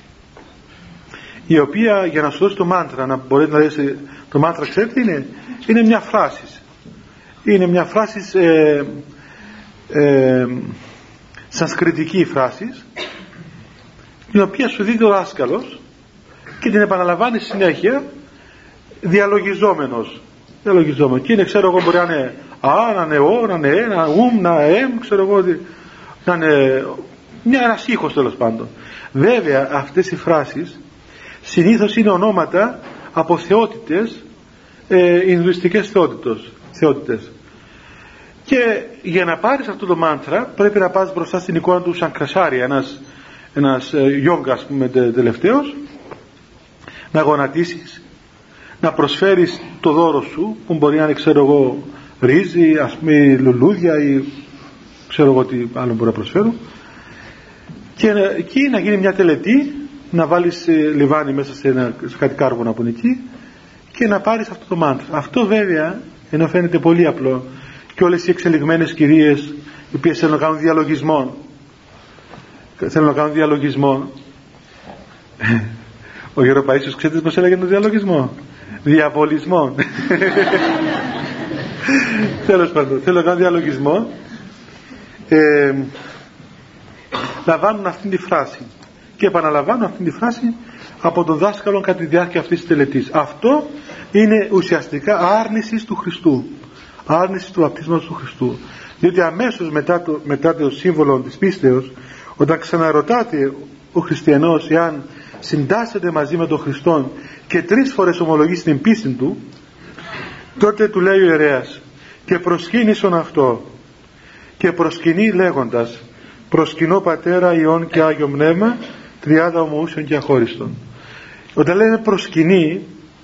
η οποία για να σου δώσει το μάντρα, να μπορέσει να δει το μάντρα, ξέρετε, είναι, είναι μια φράση. Είναι μια φράση ε, ε, σανσκριτική φράση, την οποία σου δίδει ο δάσκαλος και την επαναλαμβάνει συνέχεια διαλογιζόμενος. Διαλογιζόμενος. Και είναι, ξέρω εγώ, μπορεί να είναι α, να είναι ο, να είναι ε, να ουμ, να εμ, ξέρω εγώ, να είναι μια, ένας ήχος, τέλος πάντων. Βέβαια, αυτές οι φράσεις συνήθως είναι ονόματα από θεότητες, ε, Ινδουιστικές θεότητες. Και για να πάρεις αυτό το μάντρα πρέπει να πας μπροστά στην εικόνα του Σανκρασάρια, ένας, ένας ε, γιόγκα, ας πούμε, τε, τελευταίος, να γονατίσεις, να προσφέρεις το δώρο σου, που μπορεί να είναι, ξέρω εγώ, ρύζι, ας πούμε, λουλούδια ή ξέρω εγώ τι άλλο μπορεί να προσφέρω, και εκεί να γίνει μια τελετή, να βάλεις λιβάνι μέσα σε, ένα, σε κάτι κάρβονα που είναι εκεί και να πάρεις αυτό το μάντρο. Αυτό βέβαια, ενώ φαίνεται πολύ απλό, και όλες οι εξελιγμένες κυρίες οι οποίες θέλουν να κάνουν διαλογισμό, θέλουν να κάνουν διαλογισμό ο Γεροπαΐσιος ξέρετε πως έλεγε το διαλογισμό? Διαβολισμό. Τέλος πάντων, θέλω να κάνω διαλογισμό. Ε, λαμβάνουν αυτή τη φράση και επαναλαμβάνουν αυτή τη φράση από τον δάσκαλο κατά τη διάρκεια αυτής της τελετής. Αυτό είναι ουσιαστικά άρνηση του Χριστού, άρνηση του βαπτίσματος του Χριστού, διότι αμέσως μετά το, μετά το σύμβολο της πίστεως, όταν ξαναρωτάται ο χριστιανός εάν συντάσσεται μαζί με τον Χριστόν και τρεις φορές ομολογεί την πίστη του, τότε του λέει ο ιερέας και προσκύνησον αυτό, και προσκυνεί λέγοντας προσκυνώ Πατέρα, Υιόν και Άγιο Πνεύμα, τριάδα ομοούσιον και αχώριστον. Όταν λένε προσκυνεί,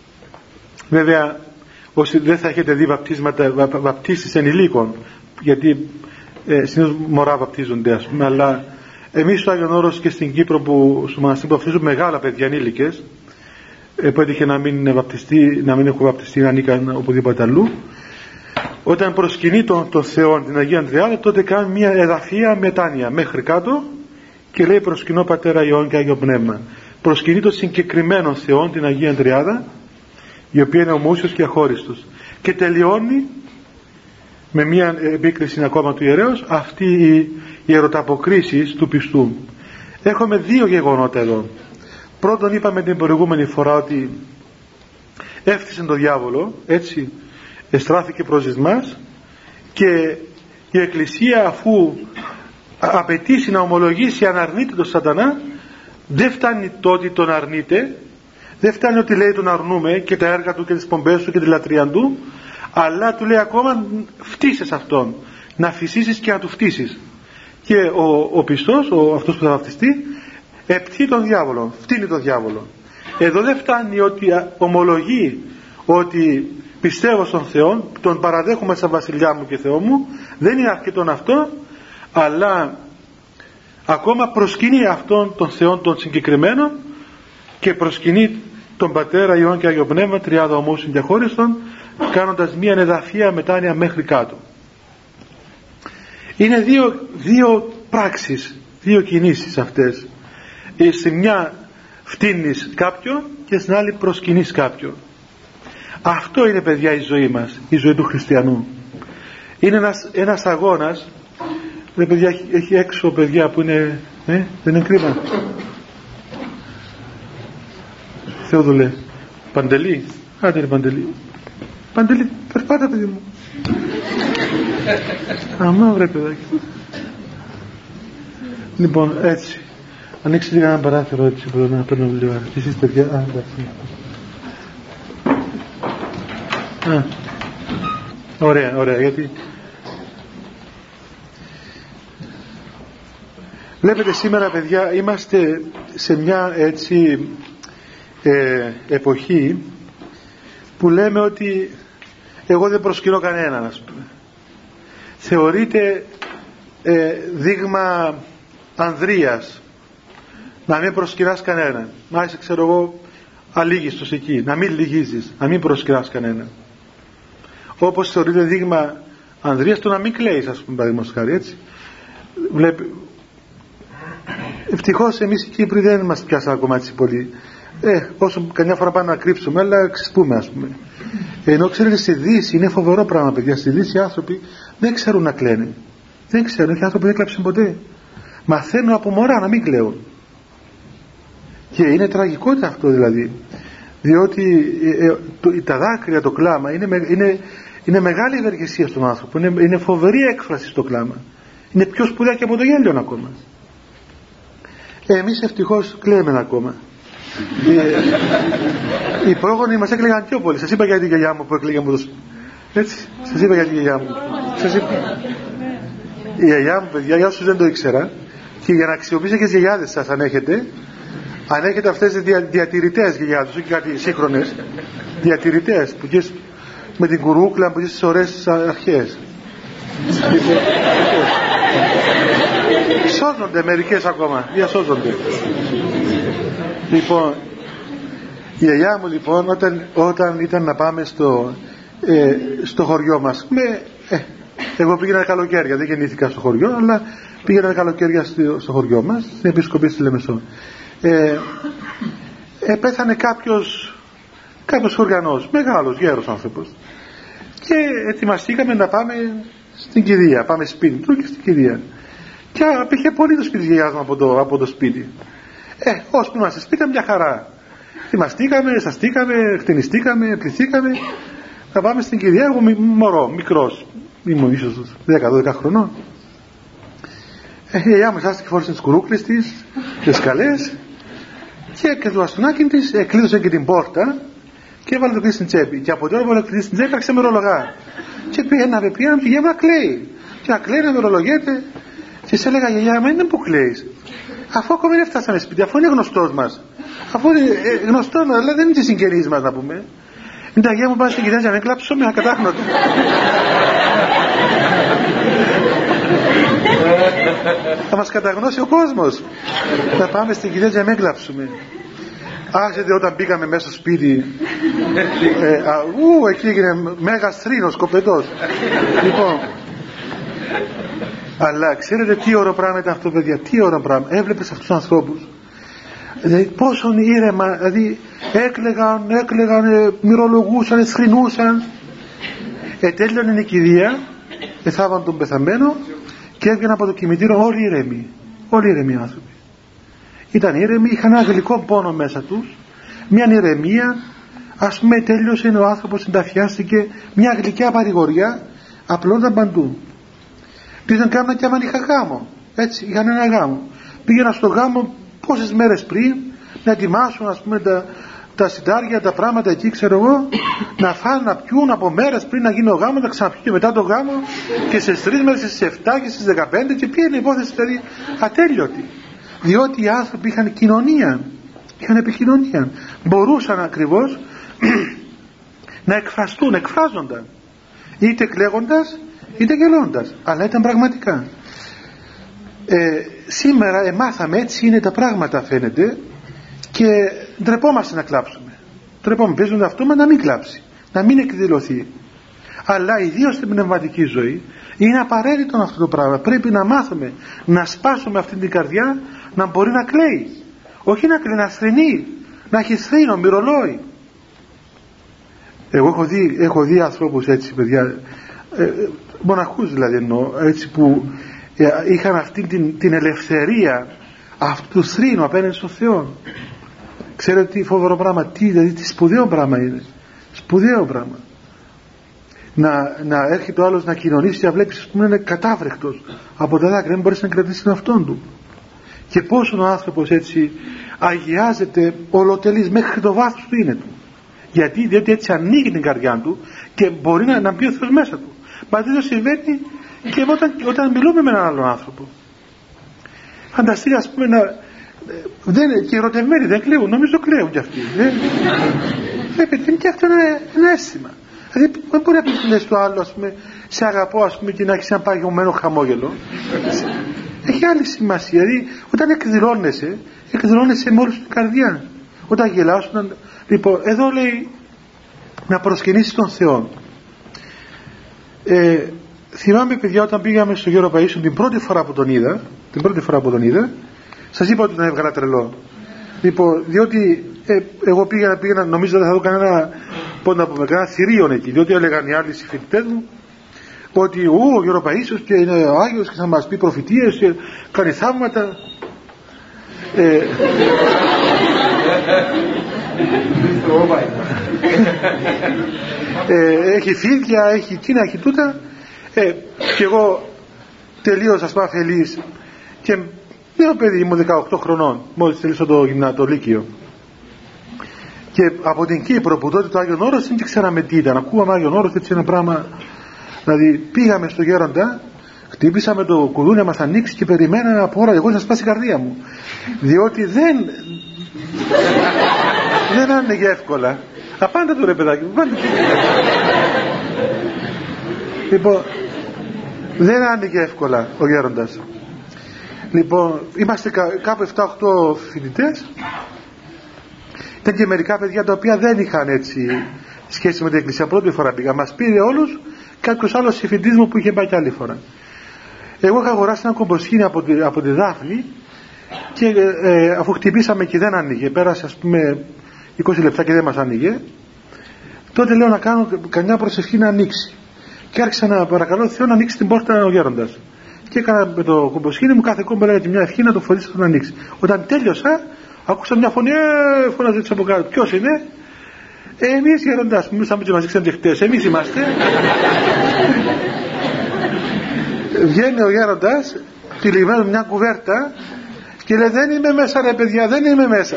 βέβαια όσοι δεν θα έχετε δει βαπτίσματα, βα, βαπτίσεις ενηλίκων, γιατί ε, συνήθως μωρά βαπτίζονται ας πούμε, αλλά εμείς στο Άγιον Όρος και στην Κύπρο που στο μοναστήρι που βαπτίζουν μεγάλα παιδιά ενήλικες, ε, που έτυχε να μην βαπτιστεί, να μην έχουν βαπτιστεί, να ανήκαν οπουδήποτε αλλού, όταν προσκυνεί τον, τον Θεό, την Αγία Τριάδα, τότε κάνει μια εδαφία μετάνοια μέχρι κάτω και λέει προσκυνώ Πατέρα, Υιόν και Άγιο Πνεύμα. Προσκυνεί τον συγκεκριμένο Θεό, την Αγία Τριάδα, η οποία είναι ομοούσιος και αχώριστος, και τελειώνει με μια επίκριση ακόμα του ιερέως αυτή η, η ερωταποκρίσεις του πιστού. Έχουμε δύο γεγονότα εδώ. Πρώτον, είπαμε την προηγούμενη φορά ότι έφτιασε τον διάβολο, έτσι εστράφηκε προς εμάς, και η Εκκλησία αφού απαιτήσει να ομολογήσει αν αρνείται τον σατανά, δεν φτάνει το ότι τον αρνείται, δεν φτάνει ότι λέει τον αρνούμε και τα έργα του και τις πομπές του και τη λατρεία του, αλλά του λέει ακόμα φτύσες αυτόν, να φυσήσεις και να του φτύσεις. Και ο, ο πιστός, ο, αυτός που θα βαπτιστεί, επτύει τον διάβολο, φτύνει τον διάβολο. Εδώ δεν φτάνει ότι ομολογεί ότι πιστεύω στον Θεό, τον παραδέχομαι σαν βασιλιά μου και Θεό μου, δεν είναι αρκετόν αυτό, αλλά ακόμα προσκυνεί αυτόν τον Θεό τον συγκεκριμένο και προσκυνεί τον Πατέρα, Υιόν και Άγιο Πνεύμα, τριάδα ομοούσιον και αχώριστον, κάνοντας μία εδαφία μετάνοια μέχρι κάτω. Είναι δύο, δύο πράξεις, δύο κινήσεις αυτές. Στη μια φτύνεις κάποιον και στην άλλη προσκυνείς κάποιον. Αυτό είναι, παιδιά, η ζωή μας, η ζωή του χριστιανού. Είναι ένας, ένας αγώνας. Ρε παιδιά, έχει, έχει έξω παιδιά που είναι, ε, δεν είναι κρίμα? Θεόδουλε, Παντελή, άντε ρε Παντελή, Παντελή, περπάτα παιδί μου. Αμά βρε παιδάκι. Λοιπόν, έτσι, ανοίξτε λίγα ένα παράθυρο έτσι που να παίρνω βιβλίο. Και εσείς παιδιά, α, εντάξει. Α, ωραία, ωραία, γιατί βλέπετε σήμερα, παιδιά, είμαστε σε μια έτσι ε, εποχή που λέμε ότι εγώ δεν προσκυνώ κανέναν, ας πούμε. Θεωρείται ε, δείγμα ανδρείας να μην προσκυνάς κανέναν. Να είσαι, ξέρω εγώ, αλήγιστος εκεί, να μην λυγίζεις, να μην προσκυνάς κανέναν. Όπως θεωρείται δείγμα ανδρείας το να μην κλαίεις, ας πούμε, παραδείγματος χάρη, έτσι. Βλέπει. Ευτυχώς εμείς οι Κύπροι δεν μας πιάσαν ακόμα έτσι πολύ. Ε, όσο καμιά φορά πάμε να κρύψουμε, αλλά ξεσπούμε, ας πούμε. Ενώ ξέρετε, στη Δύση είναι φοβερό πράγμα, παιδιά. Στη Δύση οι άνθρωποι δεν ξέρουν να κλαίνε. Δεν ξέρουν, οι άνθρωποι δεν κλάψουν ποτέ. Μαθαίνουν από μωρά να μην κλαίουν. Και είναι τραγικότητα αυτό, δηλαδή. Διότι ε, ε, το, τα δάκρυα, το κλάμα είναι, είναι, είναι μεγάλη ευεργεσία στον άνθρωπο. Είναι, είναι φοβερή έκφραση στο κλάμα. Είναι πιο σπουδαία και από το γέλιο ακόμα. Ε, εμείς ευτυχώς κλαίμε ακόμα. ε, οι πρόγονοι μας έκλαιγαν πιο πολύ. Σας είπα για τη γιαγιά μου που έκλαιγε από το... Έτσι, σας είπα για τη γιαγιά μου. Σας είπα. Η γιαγιά μου, παιδιά, για όσους δεν το ήξερα, και για να αξιοποιήσετε και τις γιαγιάδες σας αν έχετε, αν έχετε αυτές τις δια, διατηρητές γιαγιάδες, όχι κάτι σύγχρονες, διατηρητές που και με την κουρούκλα που και στις ωραίες αρχές. Σώζονται μερικές ακόμα, διασώζονται. Λοιπόν, η γιαγιά μου λοιπόν όταν, όταν ήταν να πάμε στο, ε, στο χωριό μας, με, ε, εγώ πήγαινα καλοκαίρια, δεν γεννήθηκα στο χωριό, αλλά πήγαινα καλοκαίρια στο, στο χωριό μας, στην Επισκοπή στη Λεμεσό. Ε, ε, πέθανε κάποιος, κάποιος χωριανός, μεγάλος, γέρος άνθρωπος, και ετοιμαστήκαμε να πάμε στην κηδεία, πάμε σπίτι του και στην κηδεία. Και απήχε πολύ το σπίτι της γιαγιάς μου από το, από το σπίτι. Ε, ώσπου είμαστε σπίτι, μια χαρά. Ετοιμαστήκαμε, σαστήκαμε, κτηνιστήκαμε, πληθήκαμε να πάμε στην κηδεία. Εγώ μωρό, μικρός, ήμουν ίσως δέκα δώδεκα χρονών. Ε, η γιαγιά μου σάστηκε, φόρησε τις κουρούκλες της, τις σκαλές, και έπιασε το μπαστούνάκι της, εκλείδωσε και την πόρτα και έβαλε το κλείδι στην τσέπη. Και από τώρα έβαλε το κλείδι στην τσέπη, άρχισε με ρολογά. Και πήγαινα, πήγαινα και η γιαγιά μου να κλαίει. Και να κλαίει, να με ρολογέται. Και σε έλεγα, γιαγιά, μα είναι που κλαίεις, αφού ακόμα δεν φτάσαμε σπίτι, αφού είναι γνωστός μας, αφού είναι ε, γνωστός μας, αλλά δεν είναι και συγγενής μας, να πούμε. Είναι τα γιαγιά μου, πάνε στην κηδεία για να κλάψω με ακατάχνοτο. Θα μας καταγνώσει ο κόσμος. Θα πάμε στην κηδεία για να μην κλάψουμε. Άρχεται όταν πήγαμε μέσα στο σπίτι, ε, α, ου, εκεί έγινε μέγας θρήνος, κοπετός. Λοιπόν, αλλά ξέρετε τι ωραίο πράγμα ήταν αυτό, παιδιά, τι ωραίο πράγμα. Έβλεπες αυτούς τους ανθρώπους, δηλαδή πόσο ήρεμα, δηλαδή έκλαιγαν, έκλαιγαν, ε, μυρολογούσαν, θρηνούσαν. Ε, τέλειωνε η κηδεία, εθάβαν τον πεθαμένο και έβγαιναν από το κημητήριο όλοι ήρεμοι, όλοι ήρεμοι άνθρωποι. Ήταν ήρεμοι, είχαν ένα γλυκό πόνο μέσα τους, μια ηρεμία, ας πούμε τέλειωσε ο άνθρωπος, συνταφιάστηκε, μια γλυκιά παρηγοριά, απλώνταν παντού. Πήγαν κάναν και άμα είχα γάμο, έτσι, είχαν ένα γάμο. Πήγαιναν στο γάμο πόσες μέρες πριν να ετοιμάσουν, ας πούμε, τα, τα σιτάρια, τα πράγματα εκεί, ξέρω εγώ, να φάνε, να πιούν από μέρες πριν να γίνει ο γάμος, να ξαναπιούν και μετά το γάμο, και στις τρεις μέρες, στις εφτά και στις δεκαπέντε, και πήγαινε η υπόθεση δηλαδή ατέλειωτη. Διότι οι άνθρωποι είχαν κοινωνία, είχαν επικοινωνία, μπορούσαν ακριβώς να εκφραστούν, εκφράζονταν, είτε κλαίγοντας είτε γελώντας, αλλά ήταν πραγματικά. Ε, σήμερα εμάθαμε, έτσι είναι τα πράγματα φαίνεται, και ντρεπόμαστε να κλάψουμε. Ντρεπόμαστε, παίζουν αυτό με να μην κλάψει, να μην εκδηλωθεί. Αλλά ιδίως στην πνευματική ζωή είναι απαραίτητο αυτό το πράγμα. Πρέπει να μάθουμε να σπάσουμε αυτή την καρδιά, να μπορεί να κλαίει, όχι να κλαίει, να θρηνεί, να έχει θρήνο, μυρολόι. Εγώ έχω δει, έχω δει ανθρώπους έτσι, παιδιά, ε, μοναχούς δηλαδή εννοώ, έτσι, που ε, είχαν αυτή την, την ελευθερία αυτού του θρήνου απέναντι στον Θεό. Ξέρετε τι φοβερό πράγμα, τι, δηλαδή τι σπουδαίο πράγμα είναι, σπουδαίο πράγμα. Να, να έρχεται ο άλλος να κοινωνήσει και να βλέπεις, ας πούμε, είναι κατάβρεχτος από τα δάκρυα, δεν μπορείς να κρατήσει τον αυτόν του. Και πόσο ο άνθρωπος έτσι αγιάζεται ολοτελής μέχρι το βάθος του είναι του. Γιατί, διότι έτσι ανοίγει την καρδιά του και μπορεί να, να μπει ο Θεός μέσα του. Μα δεν το συμβαίνει και όταν, όταν μιλούμε με έναν άλλον άνθρωπο. Φανταστείτε, ας πούμε, να, δεν, και ερωτευμένοι δεν κλαίουν, νομίζω κλαίουν κι αυτοί. Βλέπετε, είναι και αυτό ένα, ένα αίσθημα. Δηλαδή δεν μπορεί να πει λες το άλλο, ας πούμε, σε αγαπώ, ας πούμε, και να έχεις ένα παγιωμένο χαμόγελο. Έχει άλλη σημασία. Δηλαδή όταν εκδηλώνεσαι, εκδηλώνεσαι με όλη την καρδιά. Όταν γελάς, όταν... Λοιπόν, εδώ λέει να προσκυνήσεις τον Θεό. Ε, θυμάμαι, παιδιά, όταν πήγαμε στο Γέρο Παΐσιο την πρώτη φορά που τον είδα, την πρώτη φορά που τον είδα, σας είπα ότι τον έβγαλα τρελό. Λοιπόν, διότι ε, εγώ πήγα, πήγα, νομίζω δεν θα δω κανένα, πώς να πούμε, κανένα θηρίον εκεί, διότι έλεγαν οι άλλοι συμφοιτητές μου ότι ο Γέρο Παΐσιος και είναι ο Άγιος και θα μας πει προφητείες και κάνει θαύματα. Ε, ε, έχει φίδια, έχει εκείνα, έχει τούτα. Ε, και εγώ τελείωσα σπαφελής και νέο παιδί, ήμουν δεκαοκτώ χρονών μόλις τελείωσα το γυμνά, το λύκειο, και από την Κύπρο που τότε το Άγιον Όρος δεν ξέραμε τι ήταν, ακούγαμε Άγιον Όρος, έτσι ένα πράγμα. Δηλαδή πήγαμε στο Γέροντα, χτύπησαμε το κουδούνι να μας ανοίξει και περιμέναμε από ώρα εγώ να σπάσει η καρδία μου, διότι δεν δεν άνοιγε εύκολα. Απάντα του ρε παιδάκι μου, βάλτε. Λοιπόν, δεν άνοιγε εύκολα ο γέροντας. Λοιπόν, είμαστε κα, κάπου επτά οκτώ φοιτητές. Ήταν και μερικά παιδιά τα οποία δεν είχαν έτσι σχέση με την εκκλησία. Πρώτη φορά πήγα. Μας πήρε όλους κάποιος άλλος συμφοιτητής μου που είχε πάει κι άλλη φορά. Εγώ είχα αγοράσει ένα κομποσκήνι από τη, από τη Δάφνη και ε, αφού χτυπήσαμε και δεν άνοιγε, πέρασε ας πούμε είκοσι λεπτά και δεν μας άνοιγε, τότε λέω να κάνω καμιά προσευχή να ανοίξει. Και άρχισα να παρακαλώ Θεό να ανοίξει την πόρτα ο γέροντας. Και έκανα με το κομποσκήνι μου κάθε κόμπο, έλεγα και μια ευχή να το φωνήσω να ανοίξει. Όταν τέλειωσα, άκουσα μια φωνή, ε, φωνάζε από κάτω. Ποιος είναι? Ε, εμείς γέροντας, μιλούσαμε και μας δείξαν και χτες. Εμείς είμαστε. Βγαίνει ο γέροντας, τυλιγμένο μια κουβέρτα και λέει δεν είμαι μέσα ρε παιδιά, δεν είμαι μέσα.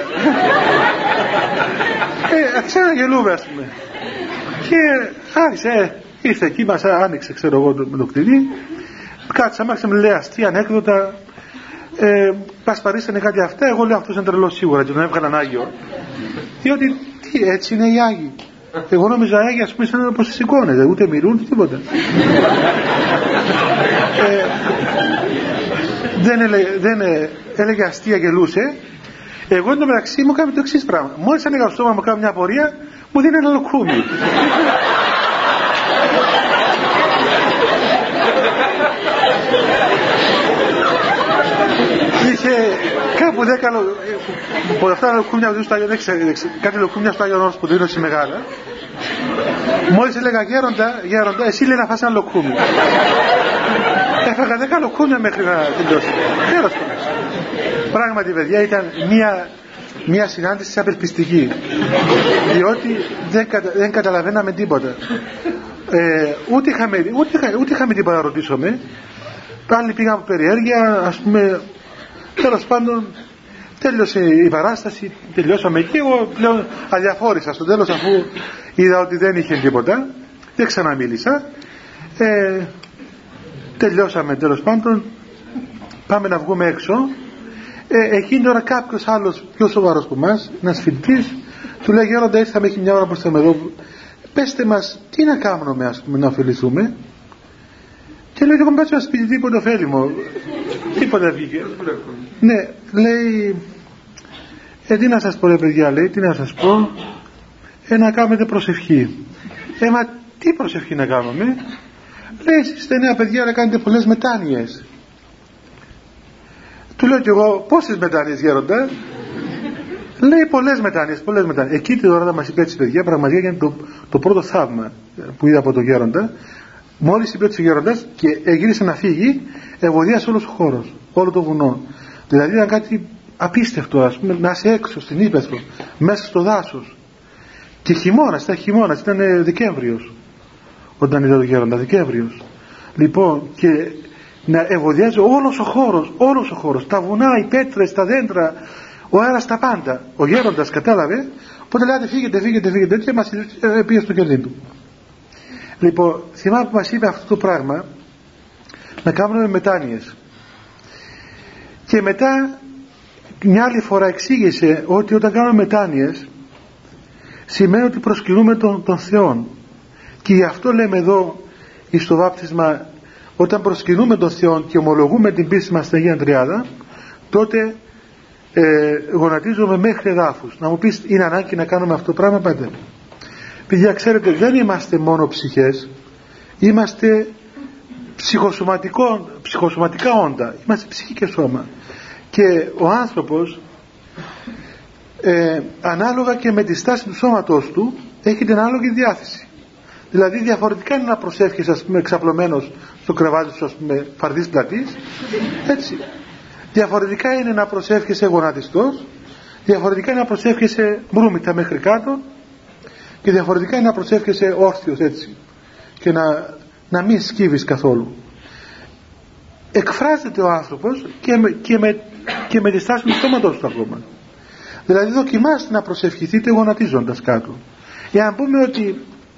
ε, Άρχισε να γελούμε ας πούμε. Και άρχισε, ήρθε εκεί, μας άνοιξε ξέρω εγώ με το κτηρί. Κάτσαμε, άρχισε με λέει αστεία, ανέκδοτα. Ε, πασπαρίσανε κάτι αυτά. Εγώ λέω αυτός είναι τρελός σίγουρα και τον έβγαλαν Άγιο. Διότι τι, έτσι είναι οι Άγιοι. Εγώ νόμιζα Άγιοι ας πούμε σαν πως σηκώνεται, ούτε μιλούν ούτε τίποτα. ε, δεν, έλεγε, δεν ε, έλεγε αστεία, γελούσε. Εγώ εν τω μεταξύ μου κάνω το εξής πράγμα. Μόλις έλεγα στο στόμα μου κάνω μια απορία, μου δίνει ένα λοκρούμι. Είχε κάπου δέκα από αυτά τα λοκούμια που δίνουν στο Άγιο, κάτι λοκούμια στο Άγιο Όρος που δίνουν σε μεγάλα. Μόλις έλεγα γέροντα, γέροντα, εσύ λέει να φας ένα λοκούμι. Έφαγα δέκα λοκούμια μέχρι να τελειώσει. Τέλος πάντων. Πράγματι παιδιά ήταν μια, μια συνάντηση απελπιστική. Διότι δεν, κατα, δεν καταλαβαίναμε τίποτα. Ε, ούτε, είχαμε, ούτε, ούτε είχαμε τίποτα να ρωτήσουμε. Πάλι πήγαμε από περιέργεια, ας πούμε. Τέλος πάντων τέλειωσε η παράσταση, τελειώσαμε εκεί. Εγώ πλέον αδιαφόρησα στο τέλος, αφού είδα ότι δεν είχε τίποτα, δεν ξαναμίλησα. ε, τελειώσαμε τέλος πάντων, πάμε να βγούμε έξω. ε, εκείνη τώρα κάποιος άλλος πιο σοβαρός που μας, ένας φοιτητής, του λέει γέροντα ήρθαμε, έχει μια ώρα προς τα εδώ, πέστε μας τι να κάνουμε ας πούμε να ωφεληθούμε. Και λέει, εγώ μπάτσω ένα σπίτι, τίποτα ωφέλιμο. Τίποτα βγήκε. Ναι, λέει, ε, τι να σας πω ρε παιδιά, λέει, τι να σας πω, ε, να κάνετε προσευχή. Ε, μα τι προσευχή να κάνουμε? Λέει, εσείς είστε νέα παιδιά, να κάνετε πολλές μετάνοιες. Του λέω κι εγώ, πόσες μετάνοιες γέροντα? Λέει, πολλές μετάνοιες, πολλές μετάνοιες. Εκεί την ώρα μας είπε έτσι παιδιά, πραγματικά ήταν το, το πρώτο θαύμα που είδα από τον γέροντα. Μόλις είπε ο γέροντας και γύρισε να φύγει, ευωδίασε όλος ο χώρος, όλο το βουνό. Δηλαδή ήταν κάτι απίστευτο, ας πούμε, να είσαι έξω στην ύπαιθρο, μέσα στο δάσος. Και χειμώνας, ήταν χειμώνας, ήταν Δεκέμβριος, όταν είδα τον γέροντα, Δεκέμβριος. Λοιπόν, και να ευωδιάζει όλος ο χώρος, όλος ο χώρος, τα βουνά, οι πέτρες, τα δέντρα, ο αέρας, τα πάντα. Ο γέροντας κατάλαβε, οπότε λέει, φύγετε, φύγετε, φύγετε, και μας πήγε στο κελί του. Λοιπόν, θυμάμαι που μας είπε αυτό το πράγμα, να κάνουμε μετάνοιες. Και μετά μια άλλη φορά εξήγησε ότι όταν κάνουμε μετάνοιες σημαίνει ότι προσκυνούμε τον, τον Θεό. Και γι' αυτό λέμε εδώ στο βάπτισμα, όταν προσκυνούμε τον Θεό και ομολογούμε την πίστη μας στην Αγία Τριάδα, τότε ε, γονατίζουμε μέχρι εδάφους. Να μου πεις, είναι ανάγκη να κάνουμε αυτό το πράγμα? Πάτε. Παιδιά, ξέρετε, δεν είμαστε μόνο ψυχές, είμαστε ψυχοσωματικά όντα, είμαστε ψυχή και σώμα. Και ο άνθρωπος ε, ανάλογα και με τη στάση του σώματός του έχει την ανάλογη διάθεση. Δηλαδή διαφορετικά είναι να προσεύχεσαι, ας πούμε, εξαπλωμένος στο κρεβάτι σου, ας πούμε, φαρδής πλατής, έτσι. Διαφορετικά είναι να προσεύχεσαι γονατιστός, διαφορετικά είναι να προσεύχεσαι μπρούμητα μέχρι κάτω, και διαφορετικά είναι να προσεύχεσαι όρθιος, έτσι, και να, να μην σκύβεις καθόλου. Εκφράζεται ο άνθρωπος και με, και με, και με τη στάση του σώματος του ακόμα. Δηλαδή δοκιμάστε να προσευχηθείτε γονατίζοντας κάτω. Για να πούμε ότι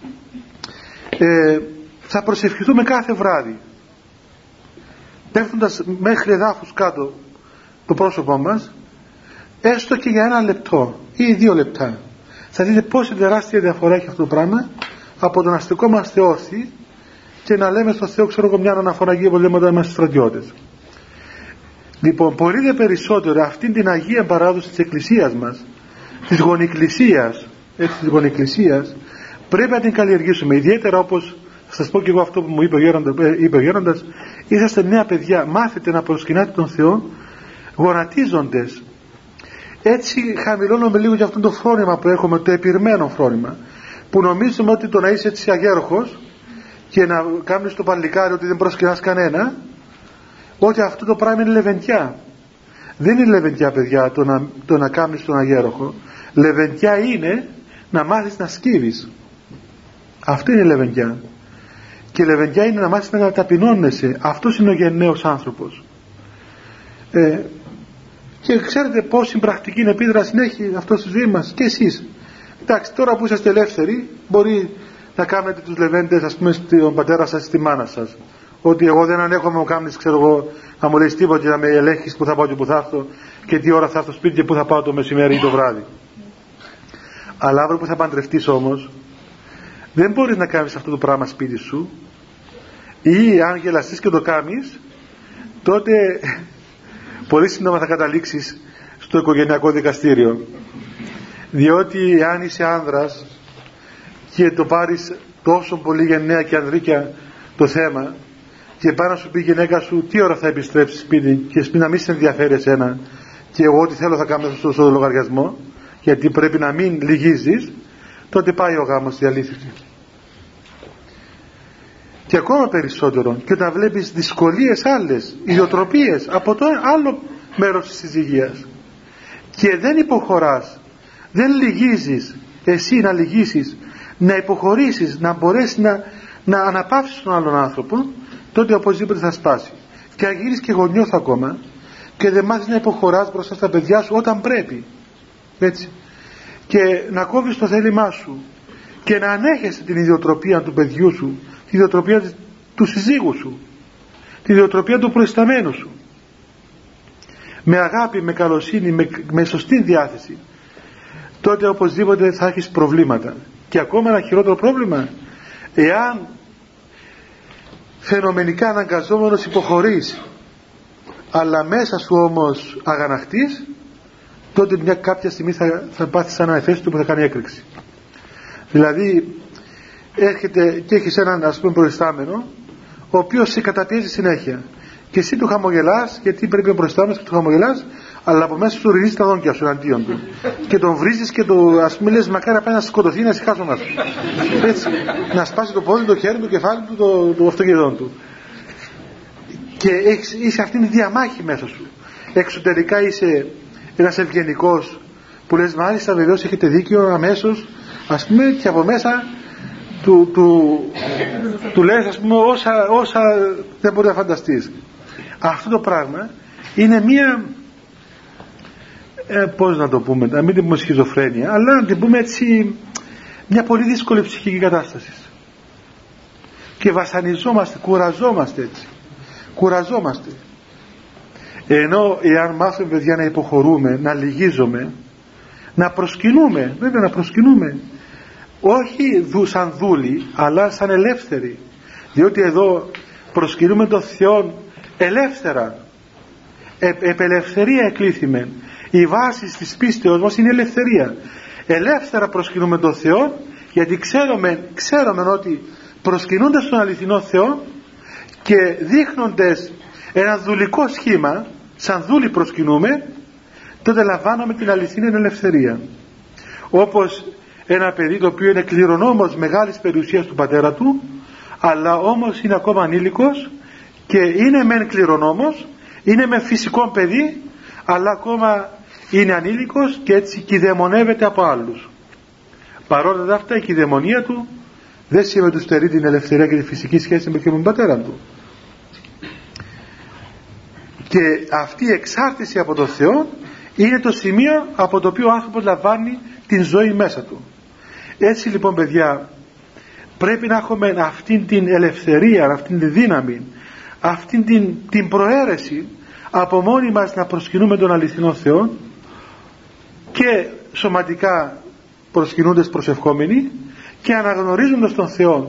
ε, θα προσευχηθούμε κάθε βράδυ πέφτοντας μέχρι εδάφους κάτω το πρόσωπό μας, έστω και για ένα λεπτό ή δύο λεπτά. Θα δείτε πόση τεράστια διαφορά έχει αυτό το πράγμα από το να στεκόμαστε όρθιοι και να λέμε στο Θεό, ξέρω εγώ, μια αναφοραγή που λέμε όταν είμαστε στρατιώτες. Λοιπόν, πολύ δε περισσότερο αυτήν την Αγία παράδοση της Εκκλησίας μας, της γονικλησίας, έτσι, της γονικλησίας, πρέπει να την καλλιεργήσουμε. Ιδιαίτερα, όπως θα σας πω και εγώ αυτό που μου είπε ο Γέροντας, είπε ο Γέροντας, είσαστε νέα παιδιά, μάθετε να προσκυνάτε τον Θεό γονατίζοντες. Έτσι χαμηλώνουμε λίγο για αυτό το φρόνημα που έχουμε, το επιρμένο φρόνημα, που νομίζουμε ότι το να είσαι έτσι αγέροχος και να κάνεις το παλικάρι ότι δεν προσκυνάς κανένα, ότι αυτό το πράγμα είναι λεβεντιά. Δεν είναι λεβεντιά, παιδιά, το να, το να κάνεις τον αγέροχο. Λεβεντιά είναι να μάθεις να σκύβεις. Αυτό είναι λεβεντιά. Και λεβεντιά είναι να μάθεις να ταπεινώνεσαι. Αυτός είναι ο γενναίος άνθρωπος. Ε, και ξέρετε πόση πρακτική επίδραση έχει αυτό στη ζωή μας. Και εσείς. Εντάξει, τώρα που είσαστε ελεύθεροι, μπορεί να κάνετε τους λεβέντες, ας πούμε, στον πατέρα σας, στη μάνα σας. Ότι εγώ δεν ανέχομαι να μου κάνεις, ξέρω εγώ, να μου λες τίποτα και να με ελέγχεις που θα πάω και που θα έρθω και τι ώρα θα έρθω σπίτι και που θα πάω το μεσημέρι ή το βράδυ. Αλλά αύριο που θα παντρευτείς όμως, δεν μπορείς να κάνεις αυτό το πράγμα σπίτι σου, ή αν γελαστείς και το κάνεις, τότε πολύ σύντομα θα καταλήξεις στο οικογενειακό δικαστήριο. Διότι αν είσαι άνδρας και το πάρεις τόσο πολύ γενναία και ανδρίκια το θέμα, και πάνω να σου πει η γυναίκα σου τι ώρα θα επιστρέψεις σπίτι και σπίτι να μην σε ενδιαφέρει εσένα και εγώ ό,τι θέλω θα κάνω στο, στο λογαριασμό, γιατί πρέπει να μην λυγίζεις, τότε πάει ο γάμος διαλύθηκε. Και ακόμα περισσότερο, και όταν βλέπεις δυσκολίες άλλες, ιδιοτροπίες από το άλλο μέρος της συζυγίας και δεν υποχωράς, δεν λυγίζεις εσύ να λυγίσεις, να υποχωρήσεις, να μπορέσεις να, να αναπαύσεις τον άλλον άνθρωπο, τότε οπωσδήποτε θα σπάσει. Και αν γίνεις και γονιός ακόμα και δεν μάθεις να υποχωράς μπροστά στα παιδιά σου όταν πρέπει, έτσι, και να κόβεις το θέλημά σου και να ανέχεσαι την ιδιοτροπία του παιδιού σου, την ιδιοτροπία του συζύγου σου, την ιδιοτροπία του προϊσταμένου σου, με αγάπη, με καλοσύνη, με, με σωστή διάθεση, τότε οπωσδήποτε θα έχεις προβλήματα. Και ακόμα ένα χειρότερο πρόβλημα, εάν φαινομενικά αναγκαζόμενος υποχωρείς αλλά μέσα σου όμως αγαναχτείς, τότε μια κάποια στιγμή θα, θα πάθεις ένα εφέστο που θα κάνει έκρηξη. Δηλαδή έρχεται και έχεις έναν, ας πούμε, προϊστάμενο ο οποίος σε καταπιέζει συνέχεια και εσύ του χαμογελάς, γιατί πρέπει να προϊστάμενος και του χαμογελάς, αλλά από μέσα σου ρυζείς τα δόντια σου εναντίον του και τον βρίζεις και το, ας πούμε, λες μακάρι να πάει να σκοτωθεί, να ησυχάσω μας, έτσι, να σπάσει το πόδι, το χέρι, το κεφάλι του, το, το αυτοκίνητο του, και έχεις, είσαι αυτήν τη διαμάχη μέσα σου. Εξωτερικά είσαι ένας ευγενικός που λες μάλιστα βεβαίως έχετε δίκιο, αμέσως, ας πούμε, και από μέσα του, του, του λες, ας πούμε, όσα, όσα δεν μπορεί να φανταστείς. Αυτό το πράγμα είναι μία, ε, πώς να το πούμε, να μην την πούμε σχιζοφρένεια, αλλά να την πούμε έτσι, μια πολύ δύσκολη ψυχική κατάσταση. Και βασανιζόμαστε, κουραζόμαστε έτσι. Κουραζόμαστε. Ενώ εάν μάθουμε, παιδιά, να υποχωρούμε, να λυγίζουμε, να προσκυνούμε, βέβαια να προσκυνούμε, όχι δου, σαν δούλοι, αλλά σαν ελεύθεροι, διότι εδώ προσκυνούμε τον Θεό ελεύθερα, ε, επελευθερία εκλήθημεν. Η βάση της πίστεως μας είναι ελευθερία. Ελεύθερα προσκυνούμε τον Θεό, γιατί ξέρουμε, ξέρουμε ότι προσκυνώντας τον αληθινό Θεό και δείχνοντες ένα δουλικό σχήμα, σαν δούλοι προσκυνούμε, τότε λαμβάνουμε την αληθινή ελευθερία. Όπως ένα παιδί το οποίο είναι κληρονόμος μεγάλης περιουσίας του πατέρα του, αλλά όμως είναι ακόμα ανήλικος και είναι μεν κληρονόμος, είναι με φυσικό παιδί, αλλά ακόμα είναι ανήλικος και έτσι κηδεμονεύεται από άλλους. Παρόλα αυτά η κηδεμονία του δεν σημαίνει ότι του στερεί την ελευθερία και τη φυσική σχέση με τον πατέρα του. Και αυτή η εξάρτηση από τον Θεό είναι το σημείο από το οποίο ο άνθρωπος λαμβάνει την ζωή μέσα του. Έτσι λοιπόν, παιδιά, πρέπει να έχουμε αυτήν την ελευθερία, αυτήν την δύναμη, αυτήν την, την προαίρεση από μόνοι μας να προσκυνούμε τον αληθινό Θεό, και σωματικά προσκυνούντες προσευχόμενοι και αναγνωρίζοντας τον Θεό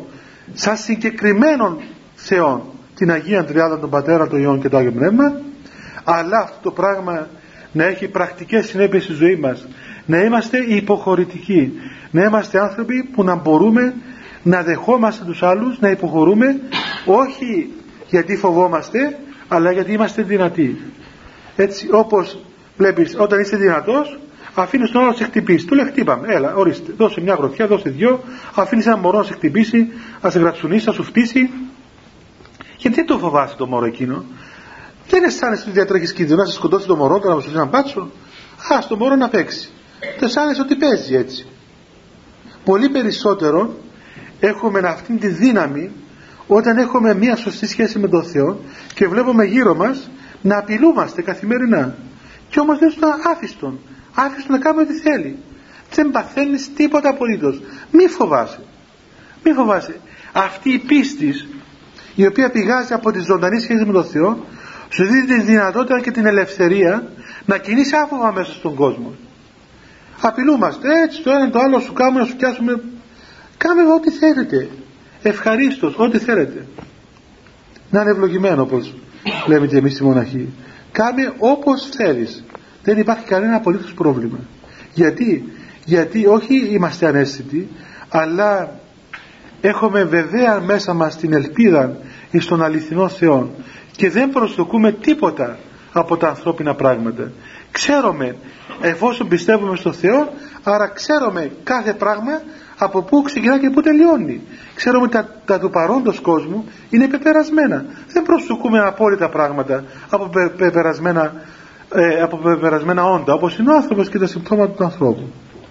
σαν συγκεκριμένων θεών, την Αγία Τριάδα, τον Πατέρα, τον Υιόν και το Άγιο Πνεύμα, αλλά αυτό το πράγμα να έχει πρακτικές συνέπειες στη ζωή μας, να είμαστε υποχωρητικοί, να είμαστε άνθρωποι που να μπορούμε να δεχόμαστε τους άλλους, να υποχωρούμε, όχι γιατί φοβόμαστε, αλλά γιατί είμαστε δυνατοί. Έτσι, όπως βλέπεις, όταν είσαι δυνατός, αφήνεις τον άλλο να σε χτυπήσει. Του λέει χτύπαμε, έλα, ορίστε, δώσε μια γροθιά, δώσε δυο, αφήνεις ένα μωρό να σε χτυπήσει, να σε γραψουνίσει, να σου φτύσει. Γιατί δεν το φοβάσαι το μωρό εκείνο? Δεν αισθάνεσαι ότι διατρέχεις κίνδυνο να σε σκοτώσει το μωρό και να σου ένα μπάτσο. Α, το μωρό να παίξει. Δεν αισθάνεσαι ότι παίζει έτσι. Πολύ περισσότερο έχουμε αυτή τη δύναμη όταν έχουμε μια σωστή σχέση με τον Θεό και βλέπουμε γύρω μας να απειλούμαστε καθημερινά. Και όμως δεν είναι άφιστον. Άφιστον να κάνουμε ό,τι θέλει. Δεν παθαίνεις τίποτα απολύτως. Μη φοβάσαι. Μη φοβάσαι. Αυτή η πίστη, η οποία πηγάζει από τη ζωντανή σχέση με τον Θεό, σου δίνει τη δυνατότητα και την ελευθερία να κινείσαι άφοβα μέσα στον κόσμο. Απειλούμαστε έτσι, το ένα το άλλο σου κάνουμε, να σου πιάσουμε. Κάμε ό,τι θέλετε. Ευχαρίστως, ό,τι θέλετε. Να είναι ευλογημένο, όπως λέμε και εμείς οι μοναχοί. Κάμε όπως θέλεις. Δεν υπάρχει κανένα απολύτως πρόβλημα. Γιατί? Γιατί όχι είμαστε ανέστητοι, αλλά έχουμε βεβαία μέσα μας την ελπίδα εις τον αληθινό Θεό και δεν προσδοκούμε τίποτα από τα ανθρώπινα πράγματα. Ξέρουμε, εφόσον πιστεύουμε στον Θεό, άρα ξέρουμε κάθε πράγμα από πού ξεκινά και πού τελειώνει. Ξέρουμε ότι τα, τα του παρόντος κόσμου είναι πεπερασμένα. Δεν προσδοκούμε απόλυτα πράγματα από, πε, πεπερασμένα, ε, από πεπερασμένα όντα, όπως είναι ο άνθρωπος και τα συμπτώματα του ανθρώπου.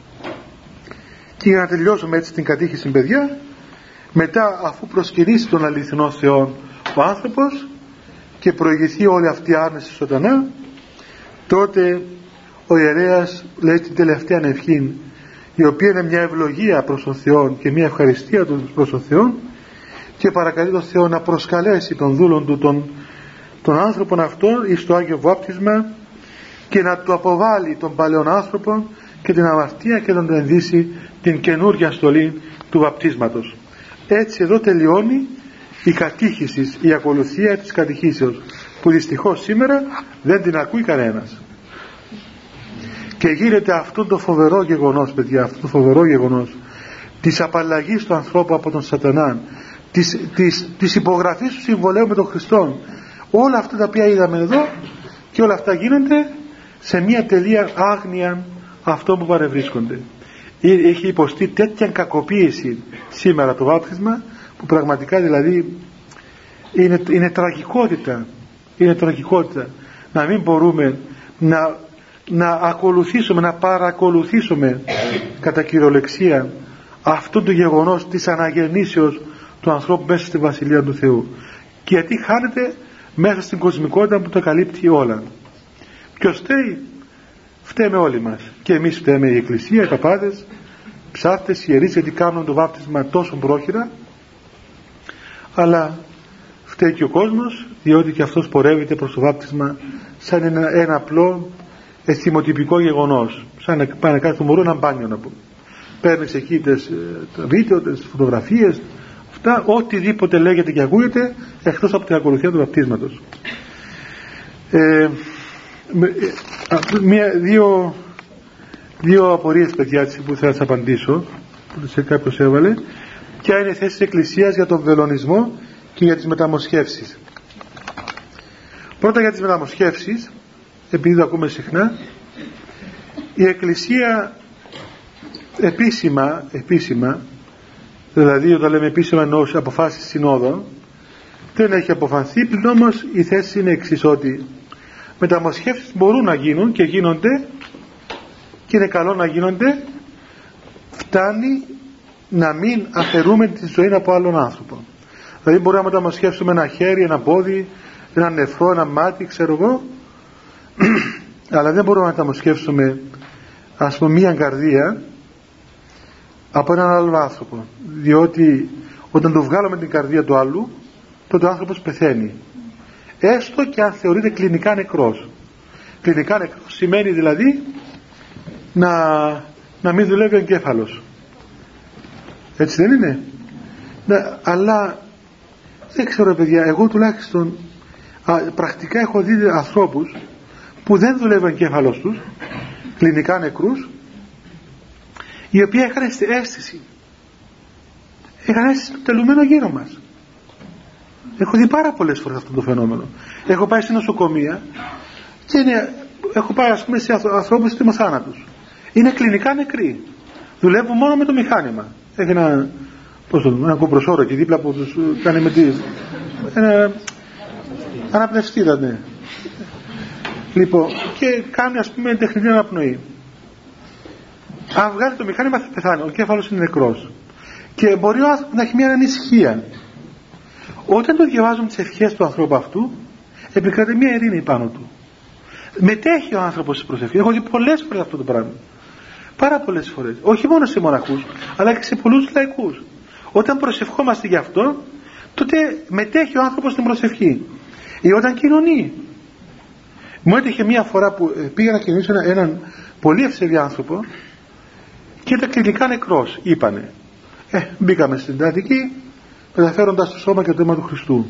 Και για να τελειώσουμε έτσι την κατήχηση, παιδιά, μετά αφού προσκυνήσει τον αληθινό Θεό ο άνθρωπος και προηγηθεί όλη αυτή η άρνηση του σατανά, τότε ο ιερέας λέει την τελευταία ευχή, η οποία είναι μια ευλογία προς τον Θεό και μια ευχαριστία προς τον Θεό, και παρακαλεί τον Θεό να προσκαλέσει τον δούλον του, τον, τον άνθρωπον αυτόν εις το Άγιο Βάπτισμα και να του αποβάλει τον παλαιόν άνθρωπο και την αμαρτία και να του ενδύσει την καινούργια στολή του βαπτίσματος. Έτσι εδώ τελειώνει η κατήχηση, η ακολουθία της κατηχήσεως, που δυστυχώς σήμερα δεν την ακούει κανένας. Και γίνεται αυτό το φοβερό γεγονός, παιδιά, αυτό το φοβερό γεγονός της απαλλαγής του ανθρώπου από τον σατανά, της, της, της υπογραφής του συμβολέου με τον Χριστό. Όλα αυτά τα οποία είδαμε εδώ και όλα αυτά γίνονται σε μια τελεία άγνοια αυτό που παρευρίσκονται. Έχει υποστεί τέτοια κακοποίηση σήμερα το βάπτισμα, που πραγματικά δηλαδή είναι, είναι τραγικότητα, είναι τραγικότητα να μην μπορούμε να να ακολουθήσουμε, να παρακολουθήσουμε κατά κυριολεξία αυτό το γεγονός της αναγεννήσεως του ανθρώπου μέσα στη Βασιλεία του Θεού. Και γιατί χάνεται μέσα στην κοσμικότητα που το καλύπτει όλα. Ποιος φταίει? Φταίμε όλοι μας. Και εμείς φταίμε, η Εκκλησία, οι παπάδες, ψάρτες, ιερείς, γιατί κάνουν το βάπτισμα τόσο πρόχειρα, αλλά φταίει και ο κόσμος, διότι και αυτός πορεύεται προς το βάπτισμα σαν ένα, ένα απλό αισθημοτυπικό γεγονός, σαν να πάνε κάτι του μωρού ένα μπάνιο, να πούμε. Παίρνεις εκεί τις, τα βίντεο, τις φωτογραφίες, αυτά, οτιδήποτε λέγεται και ακούγεται, εκτός από την ακολουθία του βαπτίσματος. Ε, μία, δύο, δύο απορίες, παιδιά, που θα σας απαντήσω, που σε κάποιος έβαλε. Ποια είναι η θέση της Εκκλησίας για τον βελονισμό και για τις μεταμοσχεύσεις? Πρώτα για τις μεταμοσχεύσεις, επειδή το ακούμε συχνά, η Εκκλησία επίσημα, επίσημα, δηλαδή όταν λέμε επίσημα εννοώ αποφάσεις συνόδων, δεν έχει αποφανθεί. Πλην όμως η θέση είναι εξής, ότι μεταμοσχεύσεις μπορούν να γίνουν και γίνονται, και είναι καλό να γίνονται, φτάνει να μην αφαιρούμε τη ζωή από άλλον άνθρωπο. Δηλαδή μπορούμε να μεταμοσχεύσουμε ένα χέρι, ένα πόδι, ένα νεφρό, ένα μάτι, ξέρω εγώ, αλλά δεν μπορούμε να μεταμοσχεύσουμε, ας πούμε, μία καρδία από έναν άλλο άνθρωπο, διότι όταν το βγάλουμε την καρδία του άλλου, τότε ο άνθρωπος πεθαίνει, έστω και αν θεωρείται κλινικά νεκρός. Κλινικά νεκρός σημαίνει δηλαδή να, να μην δουλεύει ο εγκέφαλος, έτσι δεν είναι? Ναι, αλλά δεν ξέρω παιδιά, εγώ τουλάχιστον α, πρακτικά έχω δει ανθρώπους που δεν δουλεύουν εγκέφαλος τους, κλινικά νεκρούς, οι οποίοι είχαν αίσθηση. Είχαν αίσθηση του τελουμένου γύρω μας. Έχω δει πάρα πολλές φορές αυτό το φαινόμενο. Έχω πάει σε νοσοκομεία και είναι, έχω πάει ας πούμε σε ανθρώπους θανάτους. Είναι κλινικά νεκροί. Δουλεύουν μόνο με το μηχάνημα. Έχει ένα, πώς το ένα κομπροσόρο και δίπλα που τους κάνει με τη, ένα αναπνευστήρα, ναι. Λοιπόν, και κάνει ας πούμε τεχνητή αναπνοή. Αν βγάλει το μηχάνημα θα πεθάνει. Ο κέφαλος είναι νεκρός. Και μπορεί ο άνθρωπος να έχει μια ανησυχία. Όταν το διαβάζουμε τις ευχές του ανθρώπου αυτού, επικρατεί μια ειρήνη πάνω του. Μετέχει ο άνθρωπος στις προσευχές. Έχω δει πολλές φορές αυτό το πράγμα. Πάρα πολλές φορές. Όχι μόνο σε μοναχούς, αλλά και σε πολλούς λαϊκούς. Όταν προσευχόμαστε γι' αυτό, τότε μετέχει ο άνθρωπος στην προσευχή. Ή όταν κοινωνεί. Μου έτυχε μια φορά που πήγα να κοινωνήσω έναν, έναν πολύ ευσεβή άνθρωπο και ήταν κλινικά νεκρός, είπανε. Ε, μπήκαμε στην τρατική, μεταφέροντας το σώμα και το αίμα του Χριστού.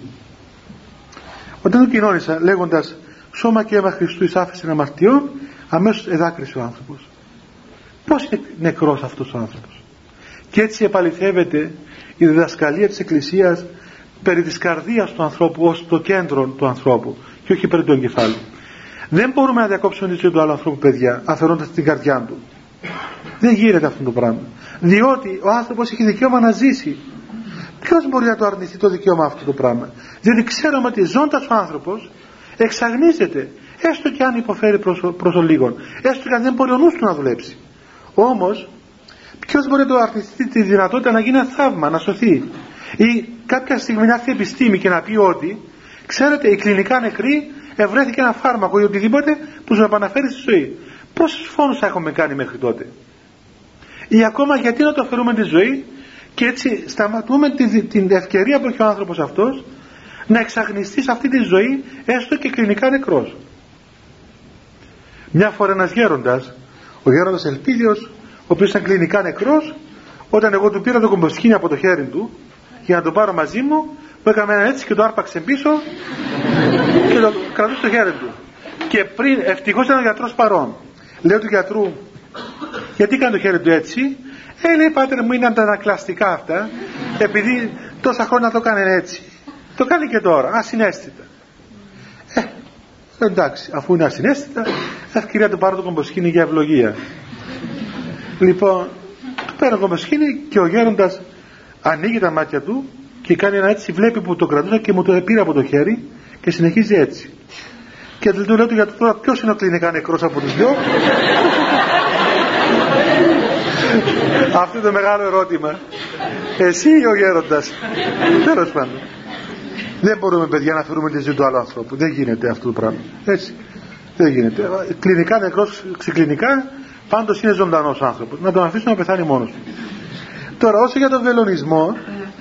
Όταν το κοινώνησα λέγοντας σώμα και αίμα Χριστού εις άφεσιν αμαρτιών, αμέσως εδάκρυσε ο άνθρωπος. Πώς είναι νεκρός αυτός ο άνθρωπος? Και έτσι επαληθεύεται η διδασκαλία της Εκκλησίας περί της καρδίας του ανθρώπου ως το κέντρο του ανθρώπου και όχι περί του εγκεφάλου. Δεν μπορούμε να διακόψουμε τη ζωή του άλλου ανθρώπου, παιδιά, αφαιρώντας την καρδιά του. Δεν γίνεται αυτό το πράγμα. Διότι ο άνθρωπος έχει δικαίωμα να ζήσει. Ποιος μπορεί να το αρνηθεί το δικαίωμα αυτό το πράγμα? Διότι ξέρουμε ότι ζώντας ο άνθρωπος εξαγνίζεται, έστω και αν υποφέρει προς, προς ο λίγον, έστω και αν δεν μπορεί ο νους του να δουλέψει. Όμως ποιος μπορεί να το αρνηθεί τη δυνατότητα να γίνει ένα θαύμα, να σωθεί? Ή κάποια στιγμή να έρθει η επιστήμη και να πει ότι ξέρετε, οι κλινικά νεκροί ευρέθηκε ένα φάρμακο ή οτιδήποτε που σου επαναφέρει στη ζωή. Πόσους φόνους θα έχουμε κάνει μέχρι τότε? Ή ακόμα γιατί να το αφαιρούμε τη ζωή και έτσι σταματούμε την, την ευκαιρία που έχει ο άνθρωπος αυτός να εξαγνιστεί σε αυτή τη ζωή, έστω και κλινικά νεκρός. Μια φορά ένας γέροντας, ο γέροντας Ελπίδιος, ο οποίος ήταν κλινικά νεκρός, όταν εγώ του πήρα το κομποσκήνι από το χέρι του για να το πάρω μαζί μου, μου έκαμε ένα έτσι και το άρπαξε πίσω και το κρατούσε στο χέρι του. Και πριν, ευτυχώς ήταν ο γιατρός παρόν. Λέω του γιατρού, γιατί κάνει το χέρι του έτσι? Ε, λέει, πάτερ μου, είναι αντανακλαστικά αυτά, επειδή τόσα χρόνια το έκανε έτσι. Το κάνει και τώρα, ασυναίσθητα. Ε, εντάξει, αφού είναι ασυναίσθητα, ευκαιρία του πάρω το κομποσκήνι για ευλογία. Λοιπόν, του παίρνω το κομποσκήνι και ο γέροντας ανοίγει τα μάτια του και κάνει ένα έτσι, βλέπει που το κρατούσα και μου το πήρε από το χέρι και συνεχίζει έτσι. Και του λέω του γιατρού, τώρα ποιος είναι ο κλινικά νεκρός από τους δυο? Αυτό είναι το μεγάλο ερώτημα. Εσύ ή ο γέροντας? Τέλος πάντων. Δεν μπορούμε, παιδιά, να φέρουμε τη ζωή του άλλου ανθρώπου. Δεν γίνεται αυτό το πράγμα. Έτσι. Δεν γίνεται. Κλινικά νεκρός, ξεκλινικά, πάντως είναι ζωντανός άνθρωπος. Να τον αφήσουμε να πεθάνει μόνος του. Τώρα, όσο για τον βελονισμό,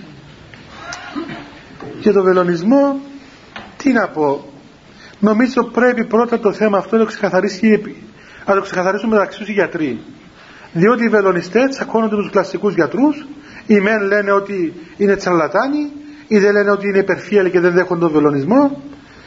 για τον βελονισμό, τι να πω. Νομίζω πρέπει πρώτα το θέμα αυτό να το ξεκαθαρίσει, να το ξεκαθαρίσουν μεταξύ τους οι γιατροί. Διότι οι βελονιστές τσακώνονται τους κλασικούς γιατρούς. Οι μεν λένε ότι είναι τσαρλατάνοι, ή δεν λένε ότι είναι υπερφύαλοι και δεν δέχονται τον βελονισμό.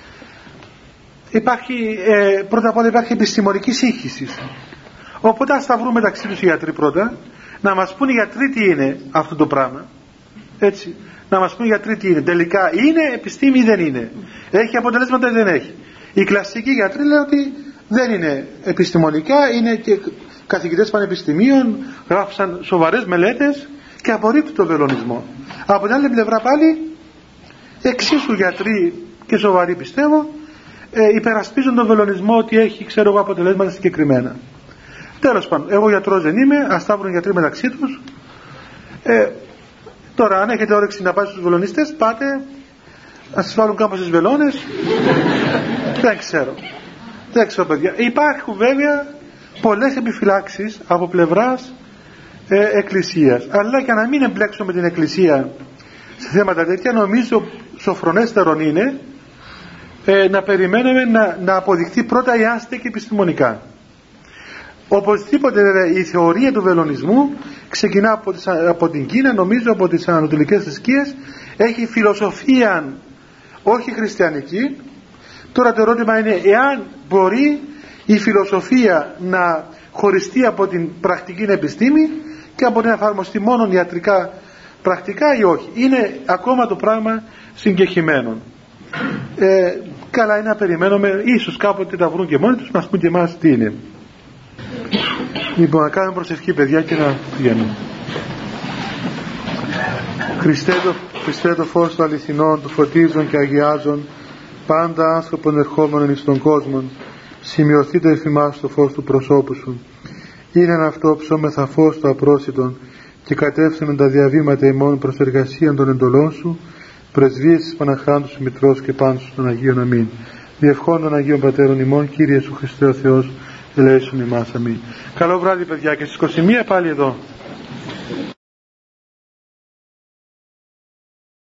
Υπάρχει, ε, πρώτα απ' όλα υπάρχει επιστημονική σύγχυση. Οπότε ας τα βρούμε μεταξύ τους οι γιατροί πρώτα, να μας πούν οι γιατροί τι είναι αυτό το πράγμα. Έτσι. Να μας πούν οι γιατροί τι είναι. Τελικά είναι επιστήμη ή δεν είναι? Έχει αποτελέσματα ή δεν έχει? Οι κλασικοί γιατροί λένε ότι δεν είναι επιστημονικά, είναι και καθηγητές πανεπιστημίων, γράφησαν σοβαρές μελέτες και απορρίπτουν τον βελονισμό. Από την άλλη πλευρά πάλι εξίσου γιατροί και σοβαροί, πιστεύω, ε, υπερασπίζουν τον βελονισμό ότι έχει, ξέρω εγώ, αποτελέσματα συγκεκριμένα. Τέλος πάντων, εγώ γιατρός δεν είμαι, ας τα βρουν γιατροί μεταξύ τους. Ε, τώρα, αν έχετε όρεξη να πάτε στους βελονιστές, πάτε, να σας βάλουν κάμποσες βελόνες. Δεν ξέρω. Δεν ξέρω, παιδιά. Υπάρχουν βέβαια πολλές επιφυλάξεις από πλευράς ε, εκκλησίας. Αλλά για να μην εμπλέξουμε την εκκλησία σε θέματα τέτοια, νομίζω σοφρονέστερον είναι ε, να περιμένουμε να, να αποδειχθεί πρώτα η άστια και επιστημονικά. Οπωσδήποτε βέβαια η θεωρία του βελονισμού ξεκινά από, τις, από την Κίνα, νομίζω από τις ανατολικές θρησκείες, έχει φιλοσοφία όχι χριστιανική. Τώρα το ερώτημα είναι εάν μπορεί η φιλοσοφία να χωριστεί από την πρακτική επιστήμη και από την εφαρμοστεί μόνο ιατρικά πρακτικά ή όχι. Είναι ακόμα το πράγμα συγκεχημένο. Ε, καλά είναι να περιμένουμε, ίσως κάποτε τα βρουν και μόνοι τους, μας πούν και εμάς τι είναι. Λοιπόν, να κάνουμε προσευχή, παιδιά, και να πηγαίνουμε. Χριστέ το, Χριστέ το φως των αληθινών, του φωτίζων και αγιάζων πάντα άνθρωπον ερχόμενον εις τον κόσμο, σημειωθεί το εφημάς το φως του προσώπου σου. Είναι αυτό ψώμεθα φως το απρόσιτον και κατεύθυνον τα διαβήματα ημών προς εργασίαν των εντολών σου, πρεσβείες της Παναχράντου σου Μητρός και πάντως των Αγίων. Αμήν. Διευχών των Αγίων Πατέρων ημών, Κύριε σου Χριστέ ο Θεός, ελέησον ημάς. Αμήν. Καλό βράδυ, παιδιά, και στις είκοσι μία πάλι εδώ.